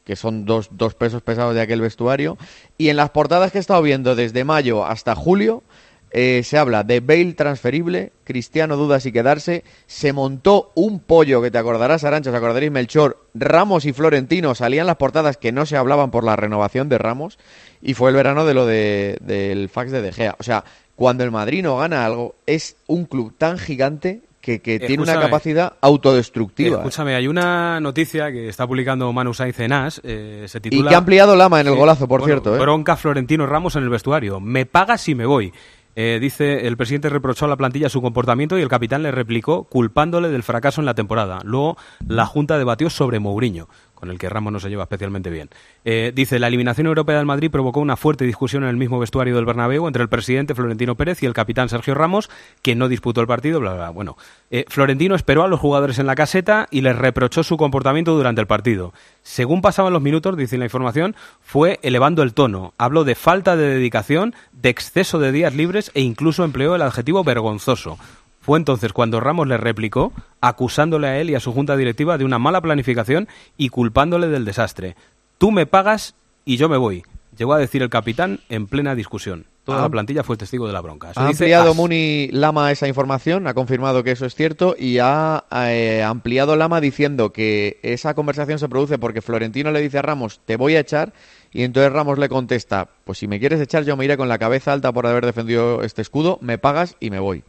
que son dos, dos pesos pesados de aquel vestuario. Y en las portadas que he estado viendo desde mayo hasta julio, eh, se habla de Bale transferible, Cristiano duda si quedarse, se montó un pollo, que te acordarás, Arantxa, os acordaréis, Melchor, Ramos y Florentino salían las portadas que no se hablaban por la renovación de Ramos, y fue el verano de lo de, del fax de De Gea. O sea, cuando el Madrid no gana algo, es un club tan gigante que, que tiene una capacidad autodestructiva. Escúchame, hay una noticia que está publicando Manu Saiz en As, eh, se titula... Y que ha ampliado Lama en el sí, golazo, por bueno, cierto. ¿eh? Bronca Florentino Ramos en el vestuario. Me pagas y me voy. Eh, dice, el presidente reprochó a la plantilla su comportamiento y el capitán le replicó culpándole del fracaso en la temporada. Luego, la Junta debatió sobre Mourinho, con el que Ramos no se lleva especialmente bien. Eh, dice, la eliminación europea del Madrid provocó una fuerte discusión en el mismo vestuario del Bernabéu entre el presidente Florentino Pérez y el capitán Sergio Ramos, que no disputó el partido, bla, bla, bla. Bueno, eh, Florentino esperó a los jugadores en la caseta y les reprochó su comportamiento durante el partido. Según pasaban los minutos, dice la información, fue elevando el tono. Habló de falta de dedicación, de exceso de días libres e incluso empleó el adjetivo vergonzoso. Fue entonces cuando Ramos le replicó, acusándole a él y a su junta directiva de una mala planificación y culpándole del desastre. Tú me pagas y yo me voy, llegó a decir el capitán en plena discusión. Toda ah, la plantilla fue testigo de la bronca. Eso ha dice ampliado As. Muni Lama esa información, ha confirmado que eso es cierto y ha eh, ampliado Lama diciendo que esa conversación se produce porque Florentino le dice a Ramos, te voy a echar, y entonces Ramos le contesta, pues si me quieres echar yo me iré con la cabeza alta por haber defendido este escudo, me pagas y me voy.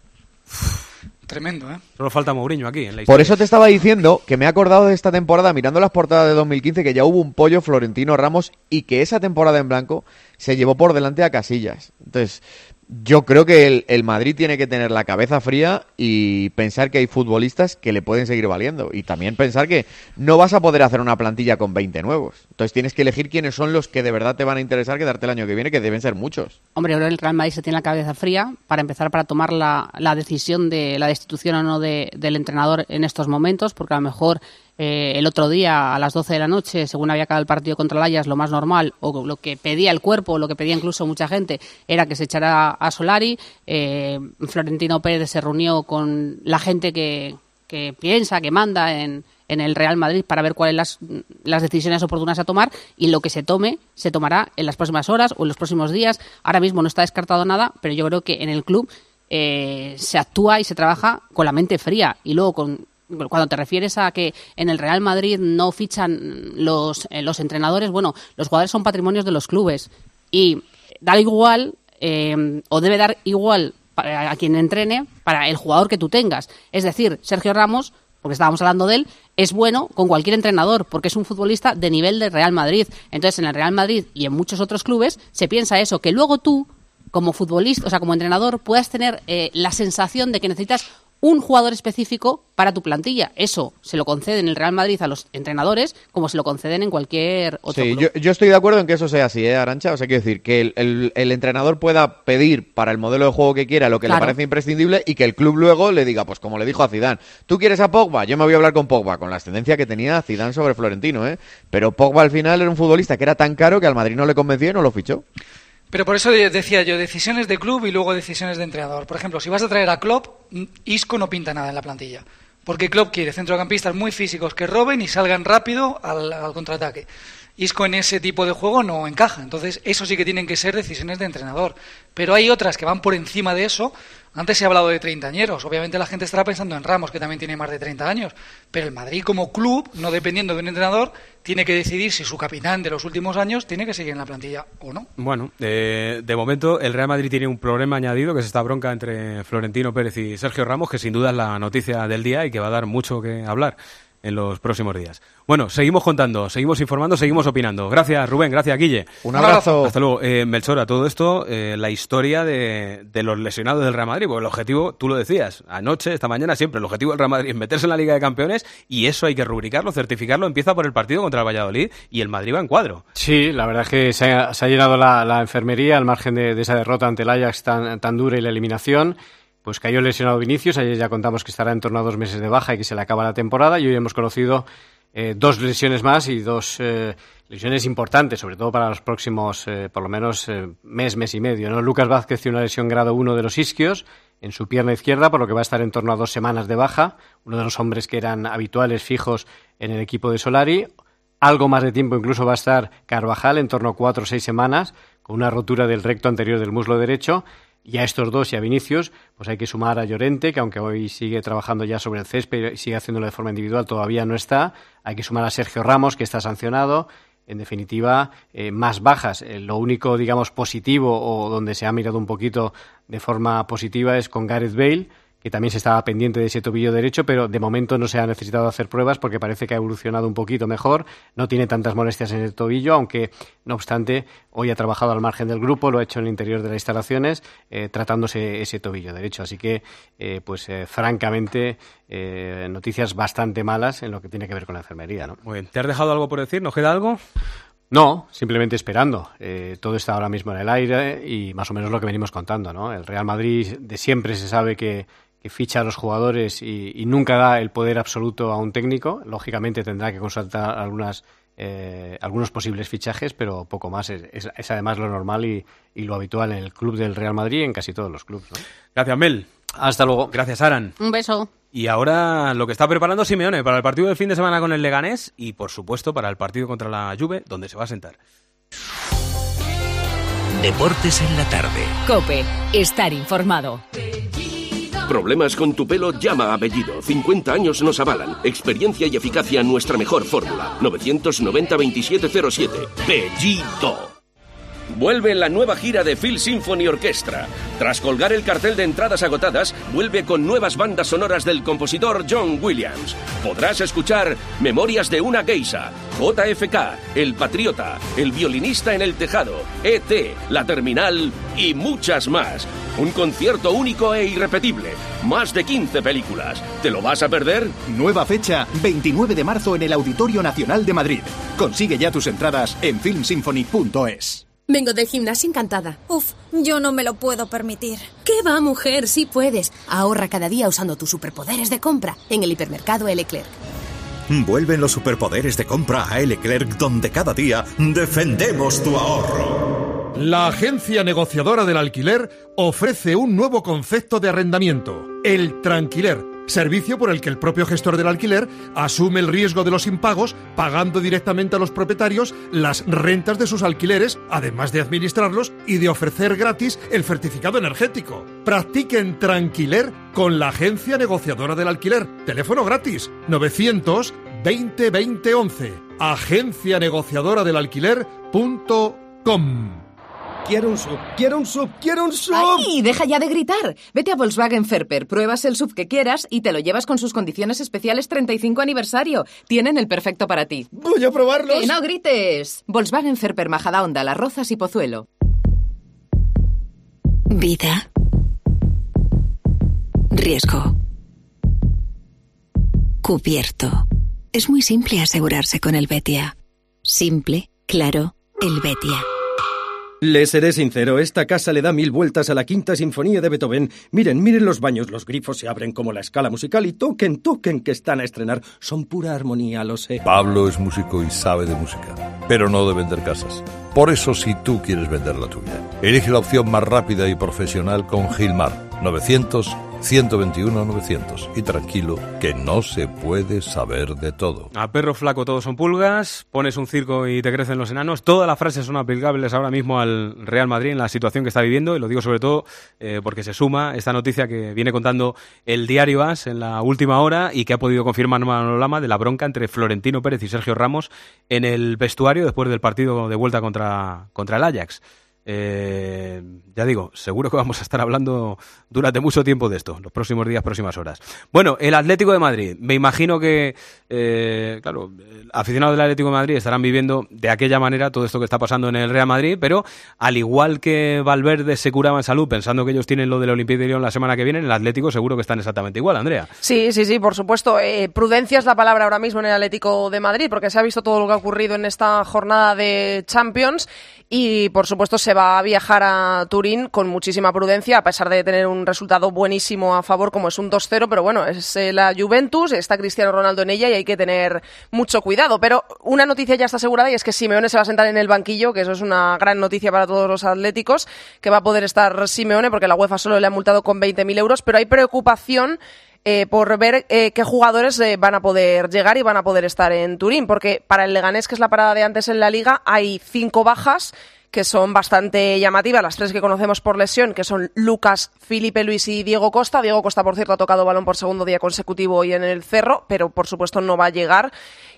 Tremendo, ¿eh? Solo falta Mourinho aquí en la historia. Por eso te estaba diciendo que me he acordado de esta temporada, mirando las portadas de dos mil quince, que ya hubo un pollo Florentino Ramos y que esa temporada en blanco se llevó por delante a Casillas. Entonces, yo creo que el, el Madrid tiene que tener la cabeza fría y pensar que hay futbolistas que le pueden seguir valiendo. Y también pensar que no vas a poder hacer una plantilla con veinte nuevos. Entonces tienes que elegir quiénes son los que de verdad te van a interesar quedarte el año que viene, que deben ser muchos. Hombre, ahora el Real Madrid se tiene la cabeza fría para empezar para tomar la, la decisión de la destitución o no de, del entrenador en estos momentos, porque a lo mejor eh, el otro día a las doce de la noche, según había acabado el partido contra el Ajax, lo más normal, o lo que pedía el cuerpo, o lo que pedía incluso mucha gente, era que se echara a Solari. Eh, Florentino Pérez se reunió con la gente que, que piensa, que manda en, en el Real Madrid para ver cuáles las, las decisiones oportunas a tomar, y lo que se tome, se tomará en las próximas horas o en los próximos días. Ahora mismo no está descartado nada, pero yo creo que en el club eh, se actúa y se trabaja con la mente fría. Y luego, con, cuando te refieres a que en el Real Madrid no fichan los, eh, los entrenadores, bueno, los jugadores son patrimonios de los clubes y da igual, eh, o debe dar igual para a quien entrene, para el jugador que tú tengas. Es decir, Sergio Ramos, porque estábamos hablando de él, es bueno con cualquier entrenador, porque es un futbolista de nivel de Real Madrid. Entonces, en el Real Madrid y en muchos otros clubes se piensa eso, que luego tú, como futbolista, o sea, como entrenador, puedas tener eh, la sensación de que necesitas un jugador específico para tu plantilla. Eso se lo conceden en el Real Madrid a los entrenadores, como se lo conceden en cualquier otro sí, club. Yo, yo estoy de acuerdo en que eso sea así, ¿eh, Arantxa? O sea, quiero decir, que el, el, el entrenador pueda pedir para el modelo de juego que quiera lo que Claro. le parece imprescindible y que el club luego le diga, pues como le dijo a Zidane, ¿tú quieres a Pogba? Yo me voy a hablar con Pogba, con la ascendencia que tenía Zidane sobre Florentino, ¿eh? Pero Pogba al final era un futbolista que era tan caro que al Madrid no le convenció y no lo fichó. Pero por eso decía yo, decisiones de club y luego decisiones de entrenador. Por ejemplo, si vas a traer a Klopp, Isco no pinta nada en la plantilla. Porque Klopp quiere centrocampistas muy físicos que roben y salgan rápido al, al contraataque. Isco en ese tipo de juego no encaja. Entonces, eso sí que tienen que ser decisiones de entrenador. Pero hay otras que van por encima de eso. Antes se ha hablado de treintañeros. Obviamente la gente estará pensando en Ramos, que también tiene más de treinta años. Pero el Madrid como club, no dependiendo de un entrenador, tiene que decidir si su capitán de los últimos años tiene que seguir en la plantilla o no. Bueno, eh, de momento el Real Madrid tiene un problema añadido, que es esta bronca entre Florentino Pérez y Sergio Ramos, que sin duda es la noticia del día y que va a dar mucho que hablar en los próximos días. Bueno, seguimos contando, seguimos informando, seguimos opinando. Gracias, Rubén, gracias, Guille. Un abrazo. Hasta luego. Eh, Melchor, a todo esto, eh, la historia de, de los lesionados del Real Madrid, porque el objetivo, tú lo decías, anoche, esta mañana, siempre, el objetivo del Real Madrid es meterse en la Liga de Campeones, y eso hay que rubricarlo, certificarlo, empieza por el partido contra el Valladolid, y el Madrid va en cuadro. Sí, la verdad es que se ha, se ha llenado la, la enfermería al margen de, de esa derrota ante el Ajax tan, tan dura y la eliminación. Pues cayó lesionado Vinicius, ayer ya contamos que estará en torno a dos meses de baja y que se le acaba la temporada, y hoy hemos conocido eh, dos lesiones más y dos eh, lesiones importantes, sobre todo para los próximos, eh, por lo menos, eh, mes, mes y medio, ¿no? Lucas Vázquez tiene una lesión grado uno de los isquios en su pierna izquierda, por lo que va a estar en torno a dos semanas de baja, uno de los hombres que eran habituales, fijos en el equipo de Solari. algo más de tiempo incluso va a estar Carvajal, en torno a cuatro o seis semanas, con una rotura del recto anterior del muslo derecho. Y a estos dos y a Vinicius, pues hay que sumar a Llorente, que aunque hoy sigue trabajando ya sobre el césped y sigue haciéndolo de forma individual, todavía no está. Hay que sumar a Sergio Ramos, que está sancionado. En definitiva, eh, más bajas. Eh, lo único, digamos, positivo o donde se ha mirado un poquito de forma positiva es con Gareth Bale, que también se estaba pendiente de ese tobillo derecho, pero de momento no se ha necesitado hacer pruebas porque parece que ha evolucionado un poquito mejor, no tiene tantas molestias en el tobillo, aunque, no obstante, hoy ha trabajado al margen del grupo, lo ha hecho en el interior de las instalaciones, eh, tratándose ese tobillo derecho. Así que, eh, pues, eh, francamente, eh, noticias bastante malas en lo que tiene que ver con la enfermería, ¿no? Muy bien. ¿Te has dejado algo por decir? ¿Nos queda algo? No, simplemente esperando. Eh, todo está ahora mismo en el aire y más o menos lo que venimos contando, ¿no? El Real Madrid de siempre se sabe que que ficha a los jugadores y, y nunca da el poder absoluto a un técnico. Lógicamente tendrá que consultar algunas, eh, algunos posibles fichajes, pero poco más. Es, es, es además lo normal y, y lo habitual en el club del Real Madrid y en casi todos los clubes, ¿no? Gracias, Mel. Hasta luego. Gracias, Aran. Un beso. Y ahora lo que está preparando Simeone para el partido del fin de semana con el Leganés y, por supuesto, para el partido contra la Juve, donde se va a sentar. Deportes en la tarde. COPE. Estar informado. ¿Problemas con tu pelo? Llama a Bellido. cincuenta años nos avalan. Experiencia y eficacia, nuestra mejor fórmula. novecientos noventa veintisiete cero siete. Bellido. Vuelve la nueva gira de Phil Symphony Orchestra. Tras colgar el cartel de entradas agotadas, vuelve con nuevas bandas sonoras del compositor John Williams. Podrás escuchar Memorias de una geisha, J F K, El Patriota, El violinista en el tejado, E T, La Terminal y muchas más. Un concierto único e irrepetible. Más de quince películas. ¿Te lo vas a perder? Nueva fecha, veintinueve de marzo en el Auditorio Nacional de Madrid. Consigue ya tus entradas en film symphony punto es. Vengo del gimnasio encantada. Uf, yo no me lo puedo permitir. ¿Qué va, mujer? Sí puedes. Ahorra cada día usando tus superpoderes de compra en el hipermercado Leclerc. Vuelven los superpoderes de compra a Leclerc, donde cada día defendemos tu ahorro. La agencia negociadora del alquiler ofrece un nuevo concepto de arrendamiento, el Tranquiler. Servicio por el que el propio gestor del alquiler asume el riesgo de los impagos, pagando directamente a los propietarios las rentas de sus alquileres, además de administrarlos y de ofrecer gratis el certificado energético. Practiquen Tranquiler con la agencia negociadora del alquiler. Teléfono gratis novecientos veinte veinte once. agencia negociadora del alquiler punto com. Quiero un sub, quiero un sub, quiero un sub. ¡Ay, deja ya de gritar! Vete a Volkswagen Ferper, pruebas el sub que quieras y te lo llevas con sus condiciones especiales treinta y cinco aniversario. Tienen el perfecto para ti. ¡Voy a probarlos! ¡Que no grites! Volkswagen Ferper, Majadahonda, Las Rozas y Pozuelo. Vida. Riesgo. Cubierto. Es muy simple asegurarse con el Betia. Simple, claro, el Betia. Le seré sincero, esta casa le da mil vueltas a la Quinta Sinfonía de Beethoven. Miren, miren los baños, los grifos se abren como la escala musical y toquen, toquen que están a estrenar. Son pura armonía, lo sé. Pablo es músico y sabe de música, pero no de vender casas. Por eso, si tú quieres vender la tuya, elige la opción más rápida y profesional con Gilmar. novecientos, ciento veintiuno, novecientos. Y tranquilo, que no se puede saber de todo. A perro flaco todos son pulgas, pones un circo y te crecen los enanos. Todas las frases son aplicables ahora mismo al Real Madrid en la situación que está viviendo, y lo digo sobre todo eh, porque se suma esta noticia que viene contando el diario A S en la última hora y que ha podido confirmar Manolo Lama de la bronca entre Florentino Pérez y Sergio Ramos en el vestuario después del partido de vuelta contra, contra el Ajax. Eh, ya digo, seguro que vamos a estar hablando durante mucho tiempo de esto, los próximos días, próximas horas. Bueno, el Atlético de Madrid, me imagino que, eh, claro, aficionados del Atlético de Madrid estarán viviendo de aquella manera todo esto que está pasando en el Real Madrid, pero al igual que Valverde se curaba en salud pensando que ellos tienen lo del Olympique de Lyon la semana que viene, en el Atlético seguro que están exactamente igual, Andrea. Sí, sí, sí, por supuesto. Eh, prudencia es la palabra ahora mismo en el Atlético de Madrid, porque se ha visto todo lo que ha ocurrido en esta jornada de Champions y, por supuesto, se va a viajar a Turín con muchísima prudencia, a pesar de tener un resultado buenísimo a favor como es un dos cero, pero bueno, es eh, la Juventus, está Cristiano Ronaldo en ella y hay que tener mucho cuidado. Pero una noticia ya está asegurada y es que Simeone se va a sentar en el banquillo, que eso es una gran noticia para todos los atléticos, que va a poder estar Simeone porque la UEFA solo le ha multado con veinte mil euros, pero hay preocupación eh, por ver eh, qué jugadores eh, van a poder llegar y van a poder estar en Turín, porque para el Leganés, que es la parada de antes en la Liga, hay cinco bajas que son bastante llamativas, las tres que conocemos por lesión, que son Lucas, Filipe Luis y Diego Costa. Diego Costa, por cierto, ha tocado balón por segundo día consecutivo hoy en el Cerro, pero por supuesto no va a llegar.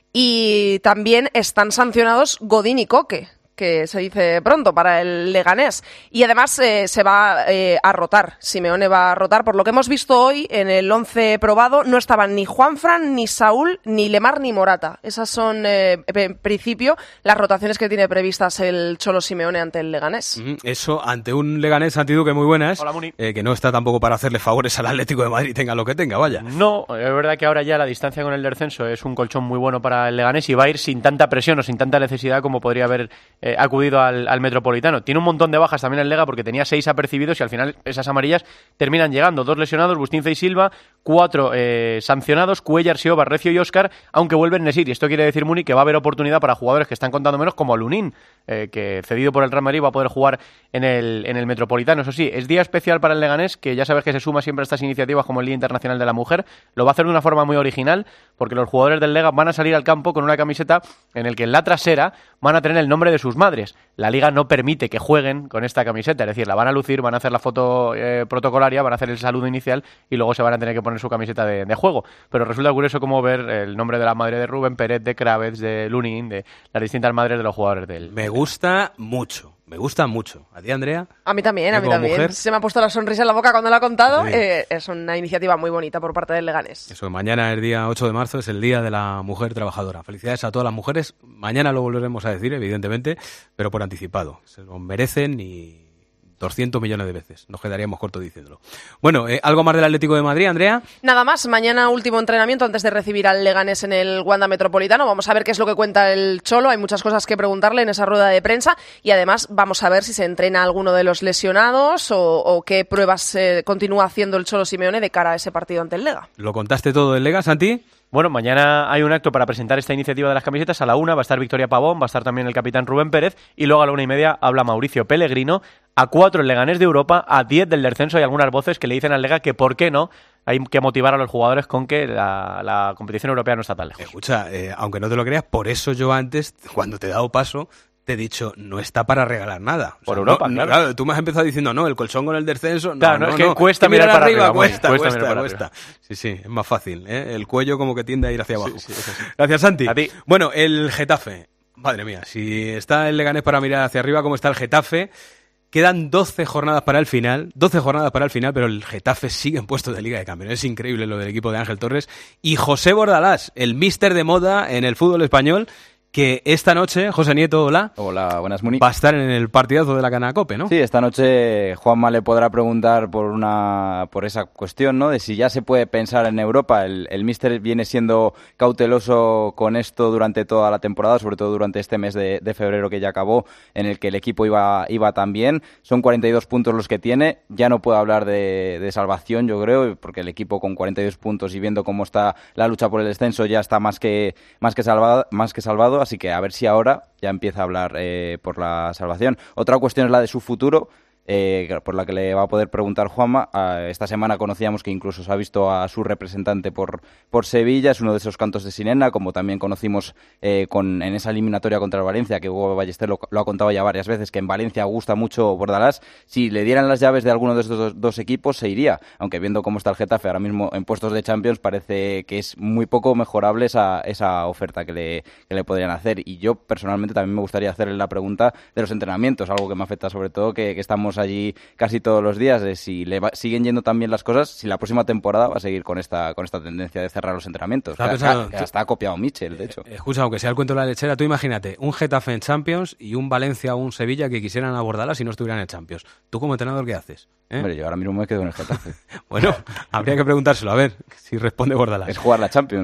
Y también están sancionados Godín y Coque, que se dice pronto para el Leganés. Y además eh, se va eh, a rotar, Simeone va a rotar. Por lo que hemos visto hoy en el once probado, no estaban ni Juanfran, ni Saúl, ni Lemar, ni Morata. Esas son, eh, en principio, las rotaciones que tiene previstas el Cholo Simeone ante el Leganés. Eso ante un Leganés, Santi Duque, muy buenas. Hola, Muni. Eh, que no está tampoco para hacerle favores al Atlético de Madrid, tenga lo que tenga, vaya. No, es verdad que ahora ya la distancia con el descenso es un colchón muy bueno para el Leganés y va a ir sin tanta presión o sin tanta necesidad como podría haber eh, acudido al, al Metropolitano. Tiene un montón de bajas también el Lega porque tenía seis apercibidos y al final esas amarillas terminan llegando. Dos lesionados, Bustinza y Silva, cuatro eh, sancionados, Cuellar, Sioba, Recio y Óscar, aunque vuelven Nesir. Y esto quiere decir, Muni, que va a haber oportunidad para jugadores que están contando menos, como Lunin, eh, que cedido por el Real Madrid va a poder jugar en el, en el Metropolitano. Eso sí, es día especial para el Leganés, que ya sabes que se suma siempre a estas iniciativas como el Día Internacional de la Mujer. Lo va a hacer de una forma muy original, porque los jugadores del Lega van a salir al campo con una camiseta en el que en la trasera van a tener el nombre de sus madres. La Liga no permite que jueguen con esta camiseta, es decir, la van a lucir, van a hacer la foto eh, protocolaria, van a hacer el saludo inicial y luego se van a tener que poner su camiseta de, de juego. Pero resulta curioso como ver el nombre de la madre de Rubén Pérez, de Kravets, de Lunin, de las distintas madres de los jugadores del... Me gusta mucho. Me gusta mucho. ¿A ti, Andrea? A mí también, a mí también. Mujer? Se me ha puesto la sonrisa en la boca cuando lo ha contado. Sí. Eh, es una iniciativa muy bonita por parte del Leganés. Eso, mañana, el día ocho de marzo, es el Día de la Mujer Trabajadora. Felicidades a todas las mujeres. Mañana lo volveremos a decir, evidentemente, pero por anticipado. Se lo merecen y doscientos millones de veces. Nos quedaríamos cortos diciéndolo. Bueno, eh, ¿algo más del Atlético de Madrid, Andrea? Nada más. Mañana último entrenamiento antes de recibir al Leganés en el Wanda Metropolitano. Vamos a ver qué es lo que cuenta el Cholo. Hay muchas cosas que preguntarle en esa rueda de prensa y además vamos a ver si se entrena alguno de los lesionados o, o qué pruebas eh, continúa haciendo el Cholo Simeone de cara a ese partido ante el Lega. ¿Lo contaste todo del Lega, Santi? Bueno, mañana hay un acto para presentar esta iniciativa de las camisetas. A la una va a estar Victoria Pavón, va a estar también el capitán Rubén Pérez y luego a la una y media habla Mauricio Pellegrino. A cuatro el Leganés de Europa, a diez del descenso. Hay algunas voces que le dicen al Lega que por qué no hay que motivar a los jugadores con que la, la competición europea no está tan lejos. Escucha, eh, aunque no te lo creas, por eso yo antes, cuando te he dado paso, te he dicho, no está para regalar nada. O Por sea, Europa, no, claro. claro. Tú me has empezado diciendo, no, el colchón con el descenso. No, Claro, no, no, es que no. cuesta Que mirar para arriba, cuesta, cuesta cuesta, mirar para cuesta. Sí, sí, es más fácil, ¿eh? El cuello como que tiende a ir hacia abajo. Sí, sí, eso sí. Gracias, Santi. A ti. Bueno, el Getafe. Madre mía, si está el Leganés para mirar hacia arriba, ¿cómo está el Getafe? Quedan doce jornadas para el final, doce jornadas para el final, pero el Getafe sigue en puestos de Liga de Campeones. Es increíble lo del equipo de Ángel Torres. Y José Bordalás, el míster de moda en el fútbol español, que esta noche, José Nieto, hola. Hola, buenas, Muni. Va a estar en el partidazo de la Cana Cope, ¿no? Sí, esta noche Juanma le podrá preguntar por una por esa cuestión, ¿no? De si ya se puede pensar en Europa. El, el míster viene siendo cauteloso con esto durante toda la temporada, sobre todo durante este mes de, de febrero que ya acabó, en el que el equipo iba, iba tan bien. Son cuarenta y dos puntos los que tiene. Ya no puedo hablar de, de salvación, yo creo, porque el equipo con cuarenta y dos puntos y viendo cómo está la lucha por el descenso ya está más que, más que salvado, más que salvado. Así que a ver si ahora ya empieza a hablar eh, por la salvación. Otra cuestión es la de su futuro, eh, por la que le va a poder preguntar Juanma. Uh, esta semana conocíamos que incluso se ha visto a su representante por, por Sevilla, es uno de esos cantos de sirena, como también conocimos eh, con, en esa eliminatoria contra el Valencia, que Hugo Ballester lo, lo ha contado ya varias veces, que en Valencia gusta mucho Bordalás. Si le dieran las llaves de alguno de estos dos, dos equipos, se iría, aunque viendo cómo está el Getafe ahora mismo en puestos de Champions, parece que es muy poco mejorable esa, esa oferta que le, que le podrían hacer. Y yo personalmente también me gustaría hacerle la pregunta de los entrenamientos, algo que me afecta sobre todo, que, que estamos allí casi todos los días, de si le va, siguen yendo tan bien las cosas, si la próxima temporada va a seguir con esta con esta tendencia de cerrar los entrenamientos. Que, pensando, que, que hasta ha copiado Michel, de hecho. Escucha, aunque sea el cuento de la lechera, tú imagínate, un Getafe en Champions y un Valencia o un Sevilla que quisieran abordarla si no estuvieran en Champions. ¿Tú como entrenador qué haces? ¿Eh? Hombre, yo ahora mismo me quedo en el Getafe. Bueno, habría que preguntárselo, a ver si responde Bordalás. Es jugar la Champions.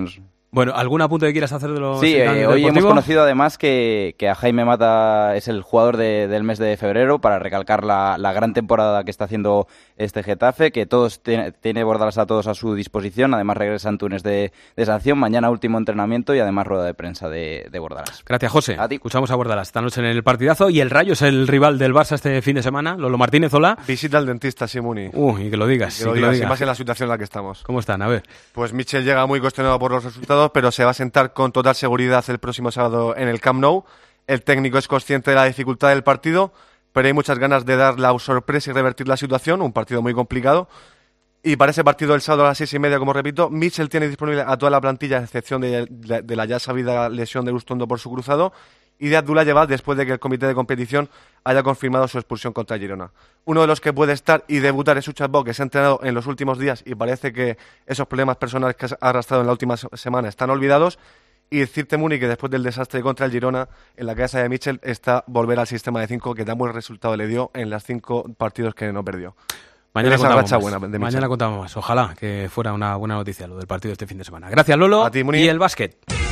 Bueno, ¿algún apunte que quieras hacer de los Sí, eh, hoy deportivo? hemos conocido además que, que a Jaime Mata es el jugador de, del mes de febrero, para recalcar la, la gran temporada que está haciendo este Getafe, que todos tiene, tiene Bordalás a todos a su disposición. Además regresa Antunes de, de sanción, mañana último entrenamiento y además rueda de prensa de, de Bordalás. Gracias, José. A ti. Escuchamos a Bordalás esta noche en el partidazo. Y el Rayo es el rival del Barça este fin de semana. Lolo Martínez, hola. Visita al dentista, Simuni. Uh, y que lo digas. Que lo sí, digas, que lo y digas. más en la situación en la que estamos. ¿Cómo están? A ver. Pues Michel llega muy cuestionado por los resultados, pero se va a sentar con total seguridad el próximo sábado en el Camp Nou. El técnico es consciente de la dificultad del partido, pero hay muchas ganas de dar la sorpresa y revertir la situación, un partido muy complicado. Y para ese partido el sábado a las seis y media, como repito, Michel tiene disponible a toda la plantilla, a excepción de, de, de la ya sabida lesión de Lustondo por su cruzado, y de Abdullah después de que el comité de competición haya confirmado su expulsión contra Girona. Uno de los que puede estar y debutar es Uchasbo, que se ha entrenado en los últimos días y parece que esos problemas personales que ha arrastrado en la última semana están olvidados. Y decirte, Muni, que después del desastre contra el Girona, en la cabeza de Michel está volver al sistema de cinco, que tan buen resultado le dio en los cinco partidos que no perdió. Mañana esa contamos, racha más. buena de Mañana contamos más. Ojalá que fuera una buena noticia lo del partido este fin de semana. Gracias, Lolo. A ti, Muni. Y el básquet.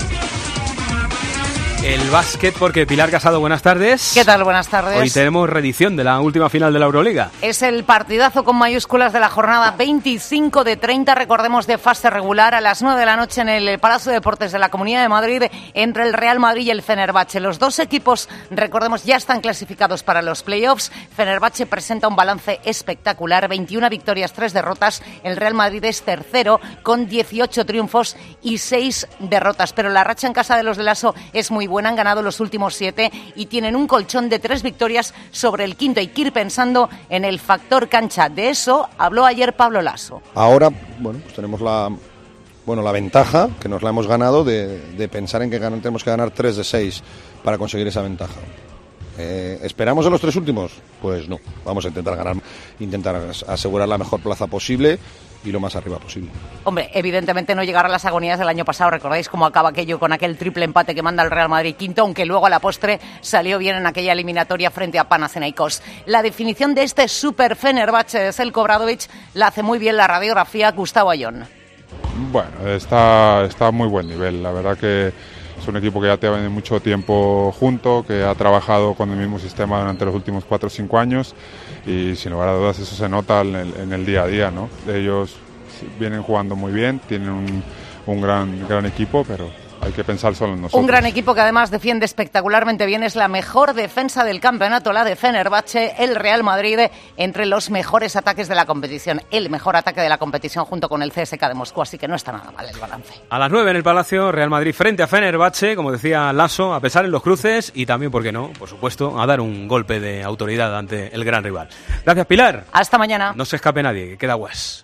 El básquet, porque Pilar Casado, buenas tardes. ¿Qué tal? Buenas tardes. Hoy tenemos reedición de la última final de la Euroliga. Es el partidazo con mayúsculas de la jornada veinticinco de treinta, recordemos, de fase regular, a las nueve de la noche en el Palacio de Deportes de la Comunidad de Madrid, entre el Real Madrid y el Fenerbahce. Los dos equipos, recordemos, ya están clasificados para los playoffs. Fenerbahce presenta un balance espectacular, veintiuna victorias, tres derrotas. El Real Madrid es tercero con dieciocho triunfos y seis derrotas. Pero la racha en casa de los de Lasso es muy buena. Han ganado los últimos siete y tienen un colchón de tres victorias sobre el quinto. Hay que ir pensando en el factor cancha. De eso habló ayer Pablo Lasso. Ahora, bueno, pues tenemos la, bueno, la ventaja, que nos la hemos ganado, de, de pensar en que ganan, tenemos que ganar tres de seis para conseguir esa ventaja. Eh, ¿Esperamos en los tres últimos? Pues no, vamos a intentar ganar, intentar asegurar la mejor plaza posible y lo más arriba posible. Hombre, evidentemente no llegar a las agonías del año pasado. ¿Recordáis cómo acaba aquello con aquel triple empate que manda el Real Madrid quinto, aunque luego a la postre salió bien en aquella eliminatoria frente a Panathinaikos? La definición de este super Fenerbahce de Zeljko Obradović la hace muy bien la radiografía Gustavo Ayón. Bueno, está, está a muy buen nivel. La verdad que es un equipo que ya tiene mucho tiempo junto, que ha trabajado con el mismo sistema durante los últimos cuatro o cinco años y sin lugar a dudas eso se nota en el, en el día a día, ¿no? Ellos vienen jugando muy bien, tienen un, un gran, gran equipo, pero hay que pensar solo en nosotros. Un gran equipo que además defiende espectacularmente bien. Es la mejor defensa del campeonato, la de Fenerbahce. El Real Madrid entre los mejores ataques de la competición. El mejor ataque de la competición junto con el C S K de Moscú. Así que no está nada mal el balance. A las nueve en el Palacio, Real Madrid frente a Fenerbahce, como decía Lasso, a pesar en los cruces y también, ¿por qué no?, por supuesto, a dar un golpe de autoridad ante el gran rival. Gracias, Pilar. Hasta mañana. No se escape nadie, que queda guas.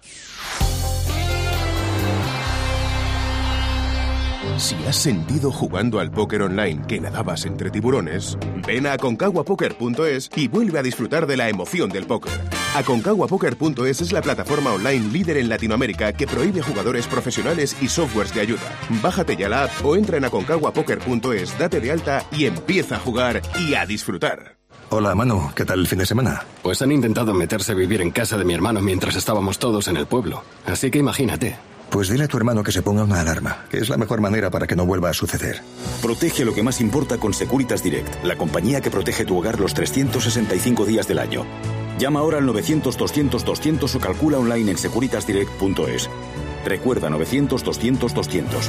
Si has sentido jugando al póker online que nadabas entre tiburones, ven a Aconcagua Poker punto es y vuelve a disfrutar de la emoción del póker. Aconcagua Poker punto es es la plataforma online líder en Latinoamérica que prohíbe jugadores profesionales y softwares de ayuda. Bájate ya la app o entra en Aconcagua Poker punto es, date de alta y empieza a jugar y a disfrutar. Hola, Manu. ¿Qué tal el fin de semana? Pues han intentado meterse a vivir en casa de mi hermano mientras estábamos todos en el pueblo. Así que imagínate. Pues dile a tu hermano que se ponga una alarma, que es la mejor manera para que no vuelva a suceder. Protege lo que más importa con Securitas Direct, la compañía que protege tu hogar los trescientos sesenta y cinco días del año. Llama ahora al novecientos doscientos doscientos o calcula online en securitas direct punto es. Recuerda novecientos doscientos doscientos.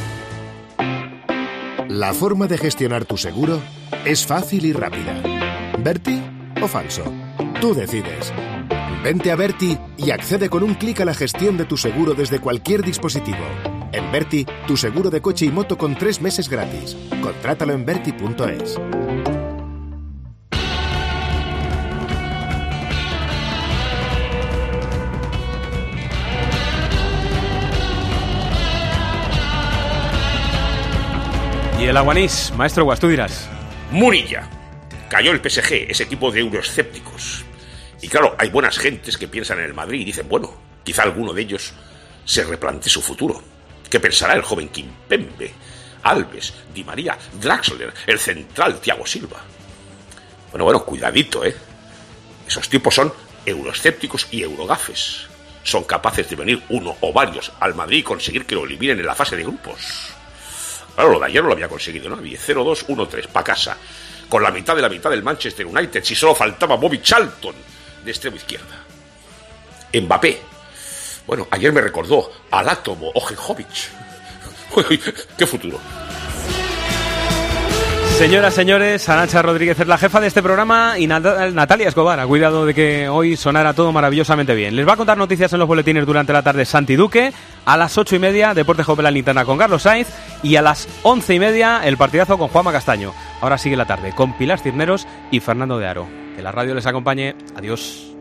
La forma de gestionar tu seguro es fácil y rápida. ¿Berti o falso? Tú decides. Vente a Berti y accede con un clic a la gestión de tu seguro desde cualquier dispositivo. En Berti, tu seguro de coche y moto con tres meses gratis. Contrátalo en berti punto es. Y el Aguanís, maestro Guas, tú dirás. Murilla. Cayó el P S G, ese equipo de euroescépticos. Y claro, hay buenas gentes que piensan en el Madrid y dicen, bueno, quizá alguno de ellos se replantee su futuro. ¿Qué pensará el joven Kimpembe, Alves, Di María, Draxler, el central Thiago Silva? Bueno, bueno, cuidadito, ¿eh? Esos tipos son euroescépticos y eurogafes. Son capaces de venir uno o varios al Madrid y conseguir que lo eliminen en la fase de grupos. Claro, lo de ayer no lo había conseguido nadie. cero dos uno tres, pa' casa. Con la mitad de la mitad del Manchester United, si solo faltaba Bobby Charlton de extremo izquierda. Mbappé. Bueno, ayer me recordó al átomo Ojejovic. ¡Qué futuro! Señoras, señores, Arantxa Rodríguez es la jefa de este programa y Nat- Natalia Escobar ha cuidado de que hoy sonara todo maravillosamente bien. Les va a contar noticias en los boletines durante la tarde Santi Duque, a las ocho y media Deporte Joven la Linterna con Carlos Sainz y a las once y media el partidazo con Juanma Castaño. Ahora sigue la tarde con Pilar Cisneros y Fernando de Aro. Que la radio les acompañe. Adiós.